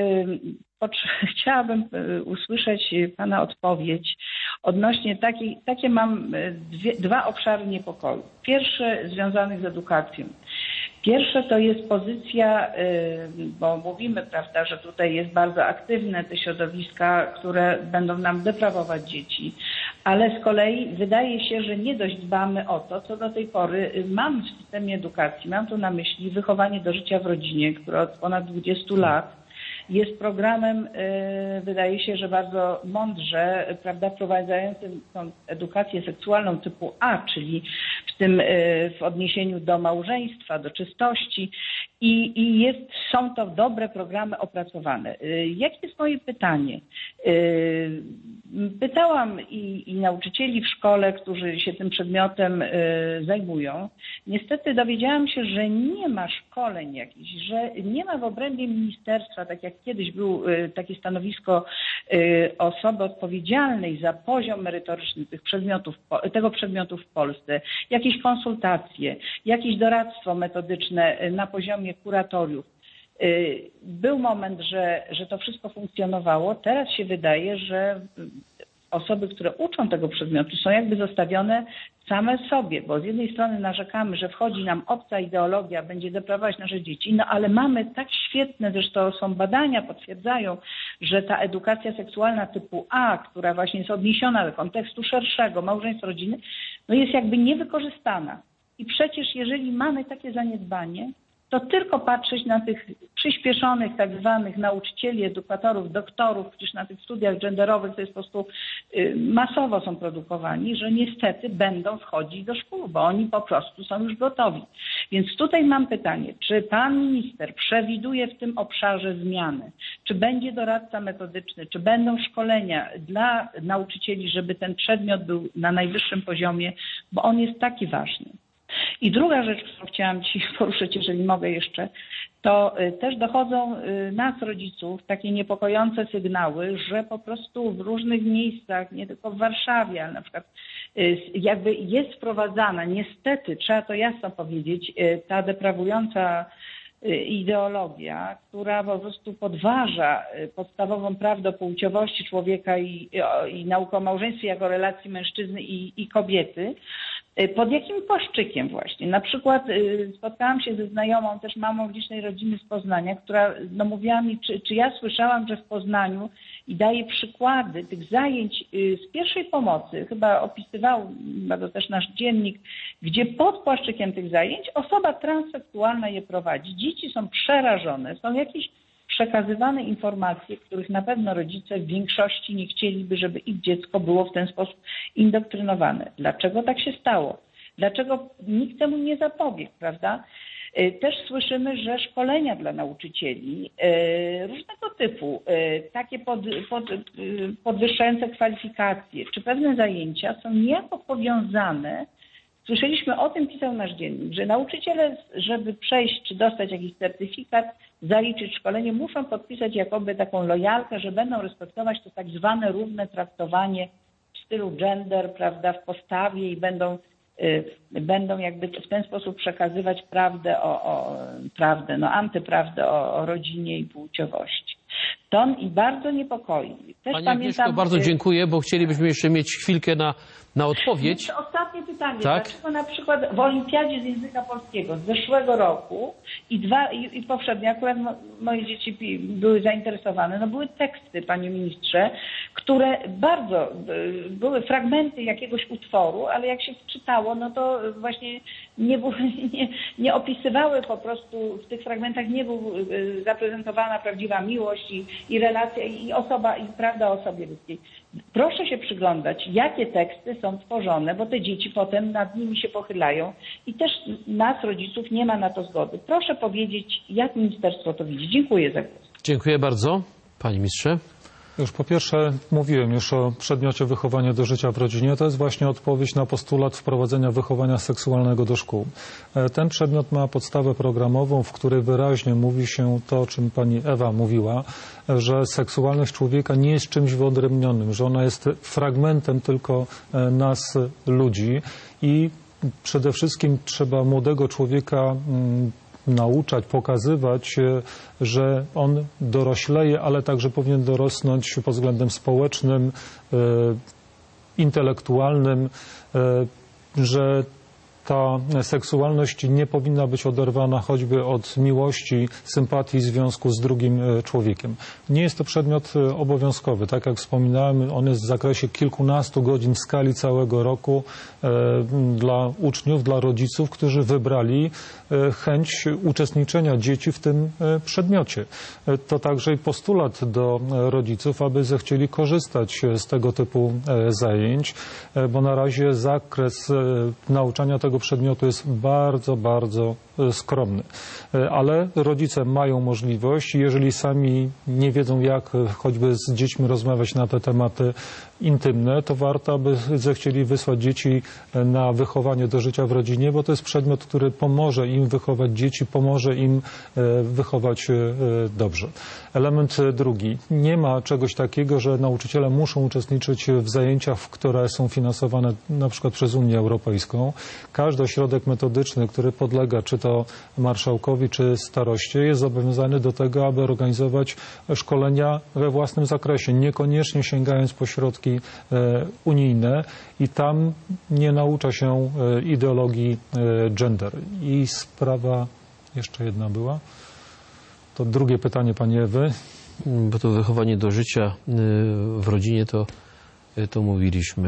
chciałabym usłyszeć Pana odpowiedź odnośnie takiej, takie mam dwie, dwa obszary niepokoju. Pierwsze związanych z edukacją. Pierwsze to jest pozycja, bo mówimy, prawda, że tutaj jest bardzo aktywne te środowiska, które będą nam deprawować dzieci, ale z kolei wydaje się, że nie dość dbamy o to, co do tej pory mamy w systemie edukacji. Mam tu na myśli wychowanie do życia w rodzinie, które od ponad dwudziestu lat jest programem, wydaje się, że bardzo mądrze, prawda, wprowadzającym tą edukację seksualną typu A, czyli w tym w odniesieniu do małżeństwa, do czystości i, i jest, są to dobre programy opracowane. Jakie jest moje pytanie? Pytałam i, i nauczycieli w szkole, którzy się tym przedmiotem zajmują. Niestety dowiedziałam się, że nie ma szkoleń jakichś, że nie ma w obrębie ministerstwa, tak jak kiedyś było takie stanowisko osoby odpowiedzialnej za poziom merytoryczny tych przedmiotów, tego przedmiotu w Polsce, jakieś konsultacje, jakieś doradztwo metodyczne na poziomie kuratoriów. Był moment, że, że to wszystko funkcjonowało. Teraz się wydaje, że osoby, które uczą tego przedmiotu, są jakby zostawione same sobie, bo z jednej strony narzekamy, że wchodzi nam obca ideologia, będzie deprawować nasze dzieci, no ale mamy tak świetne, zresztą są badania, potwierdzają, że ta edukacja seksualna typu A, która właśnie jest odniesiona do kontekstu szerszego, małżeństwa, rodziny, no jest jakby niewykorzystana. I przecież jeżeli mamy takie zaniedbanie, to tylko patrzeć na tych przyspieszonych tak zwanych nauczycieli, edukatorów, doktorów, przecież na tych studiach genderowych to jest po prostu masowo są produkowani, że niestety będą wchodzić do szkół, bo oni po prostu są już gotowi. Więc tutaj mam pytanie, czy pan minister przewiduje w tym obszarze zmiany? Czy będzie doradca metodyczny, czy będą szkolenia dla nauczycieli, żeby ten przedmiot był na najwyższym poziomie, bo on jest taki ważny. I druga rzecz, którą chciałam Ci poruszyć, jeżeli mogę jeszcze, to też dochodzą nas, rodziców, takie niepokojące sygnały, że po prostu w różnych miejscach, nie tylko w Warszawie, ale na przykład jakby jest wprowadzana, niestety, trzeba to jasno powiedzieć, ta deprawująca ideologia, która po prostu podważa podstawową prawdę o płciowości człowieka i, i naukę o małżeństwie jako relacji mężczyzny i, i kobiety. Pod jakim płaszczykiem właśnie? Na przykład spotkałam się ze znajomą, też mamą licznej rodziny z Poznania, która no, mówiła mi, czy, czy ja słyszałam, że w Poznaniu i daje przykłady tych zajęć z pierwszej pomocy, chyba opisywał, chyba to też nasz dziennik, gdzie pod płaszczykiem tych zajęć osoba transseksualna je prowadzi. Dzieci są przerażone, są jakieś przekazywane informacje, których na pewno rodzice w większości nie chcieliby, żeby ich dziecko było w ten sposób indoktrynowane. Dlaczego tak się stało? Dlaczego nikt temu nie zapobiegł, prawda? Też słyszymy, że szkolenia dla nauczycieli różnego typu, takie pod, pod, podwyższające kwalifikacje, czy pewne zajęcia są niejako powiązane. Słyszeliśmy o tym, pisał nasz dziennik, że nauczyciele, żeby przejść czy dostać jakiś certyfikat, zaliczyć szkolenie, muszą podpisać jakoby taką lojalkę, że będą respektować to tak zwane równe traktowanie w stylu gender, prawda, w postawie i będą, y, będą jakby w ten sposób przekazywać prawdę o, o prawdę, no antyprawdę o, o rodzinie i płciowości. To i bardzo niepokoi. Też Pani pamiętam, Agnieszko, bardzo dziękuję, bo chcielibyśmy jeszcze mieć chwilkę na, na odpowiedź. Jeszcze ostatnie pytanie. Tak? Dlaczego na przykład w Olimpiadzie z języka polskiego z zeszłego roku i dwa i, i poprzednio, akurat mo, moje dzieci pi- były zainteresowane, no były teksty, panie ministrze, które bardzo y, były fragmenty jakiegoś utworu, ale jak się czytało, no to właśnie nie, było, nie, nie opisywały po prostu, w tych fragmentach nie był y, zaprezentowana prawdziwa miłość i, i relacja i osoba, i prawda o osobie ludzkiej. Proszę się przyglądać, jakie teksty są tworzone, bo te dzieci potem nad nimi się pochylają i też nas, rodziców, nie ma na to zgody. Proszę powiedzieć, jak ministerstwo to widzi. Dziękuję za głos. Dziękuję bardzo. Panie ministrze. Już po pierwsze mówiłem już o przedmiocie wychowania do życia w rodzinie. To jest właśnie odpowiedź na postulat wprowadzenia wychowania seksualnego do szkół. Ten przedmiot ma podstawę programową, w której wyraźnie mówi się to, o czym pani Ewa mówiła, że seksualność człowieka nie jest czymś wyodrębnionym, że ona jest fragmentem tylko nas, ludzi i przede wszystkim trzeba młodego człowieka nauczać, pokazywać, że on dorośleje, ale także powinien dorosnąć pod względem społecznym, intelektualnym, że ta seksualność nie powinna być oderwana choćby od miłości, sympatii, związku z drugim człowiekiem. Nie jest to przedmiot obowiązkowy. Tak jak wspominałem, on jest w zakresie kilkunastu godzin w skali całego roku dla uczniów, dla rodziców, którzy wybrali chęć uczestniczenia dzieci w tym przedmiocie. To także i postulat do rodziców, aby zechcieli korzystać z tego typu zajęć, bo na razie zakres nauczania tego przedmiotu jest bardzo, bardzo skromny. Ale rodzice mają możliwość, jeżeli sami nie wiedzą, jak choćby z dziećmi rozmawiać na te tematy intymne, to warto, aby zechcieli wysłać dzieci na wychowanie do życia w rodzinie, bo to jest przedmiot, który pomoże im wychować dzieci, pomoże im wychować dobrze. Element drugi. Nie ma czegoś takiego, że nauczyciele muszą uczestniczyć w zajęciach, które są finansowane na przykład przez Unię Europejską. Każdy ośrodek metodyczny, który podlega czy to marszałkowi, czy staroście, jest zobowiązany do tego, aby organizować szkolenia we własnym zakresie, niekoniecznie sięgając po środki unijne i tam nie naucza się ideologii gender. I sprawa jeszcze jedna była. To drugie pytanie pani Ewy. Bo to wychowanie do życia w rodzinie to, to mówiliśmy.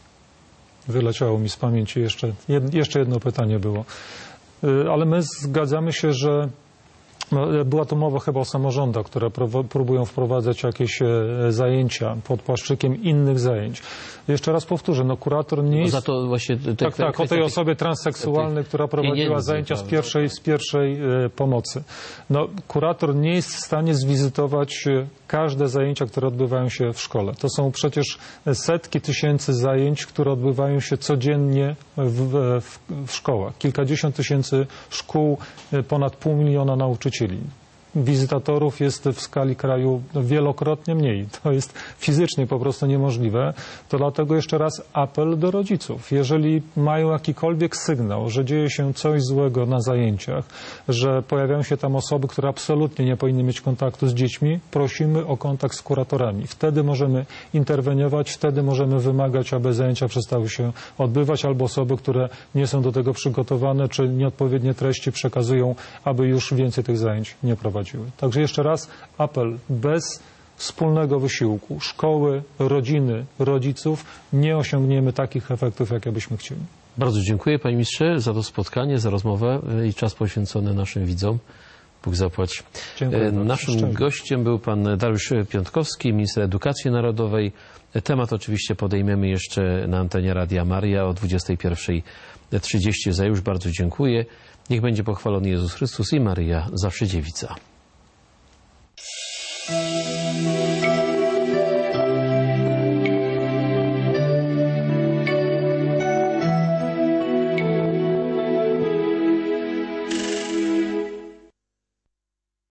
Wyleciało mi z pamięci jeszcze, jeszcze jedno pytanie było. Ale my zgadzamy się, że była to mowa chyba o samorządach, które próbują wprowadzać jakieś zajęcia pod płaszczykiem innych zajęć. Jeszcze raz powtórzę, no kurator nie jest... Za to właśnie te, tak, tak, o tej osobie transseksualnej, która prowadziła zajęcia z pierwszej, z pierwszej pomocy. No, kurator nie jest w stanie zwizytować każde zajęcia, które odbywają się w szkole. To są przecież setki tysięcy zajęć, które odbywają się codziennie w, w, w szkołach. Kilkadziesiąt tysięcy szkół, ponad pół miliona nauczycieli. Wizytatorów jest w skali kraju wielokrotnie mniej. To jest fizycznie po prostu niemożliwe. To dlatego jeszcze raz apel do rodziców. Jeżeli mają jakikolwiek sygnał, że dzieje się coś złego na zajęciach, że pojawiają się tam osoby, które absolutnie nie powinny mieć kontaktu z dziećmi, prosimy o kontakt z kuratorami. Wtedy możemy interweniować, wtedy możemy wymagać, aby zajęcia przestały się odbywać, albo osoby, które nie są do tego przygotowane, czy nieodpowiednie treści przekazują, aby już więcej tych zajęć nie prowadzić. Także jeszcze raz apel, bez wspólnego wysiłku szkoły, rodziny, rodziców nie osiągniemy takich efektów, jakie byśmy chcieli. Bardzo dziękuję panie ministrze za to spotkanie, za rozmowę i czas poświęcony naszym widzom. Bóg zapłać. Dziękuję. Naszym bardzo. gościem był pan Dariusz Piątkowski, minister edukacji narodowej. Temat oczywiście podejmiemy jeszcze na antenie Radia Maria o dwudziestej pierwszej trzydzieści. Za już bardzo dziękuję. Niech będzie pochwalony Jezus Chrystus i Maryja zawsze dziewica.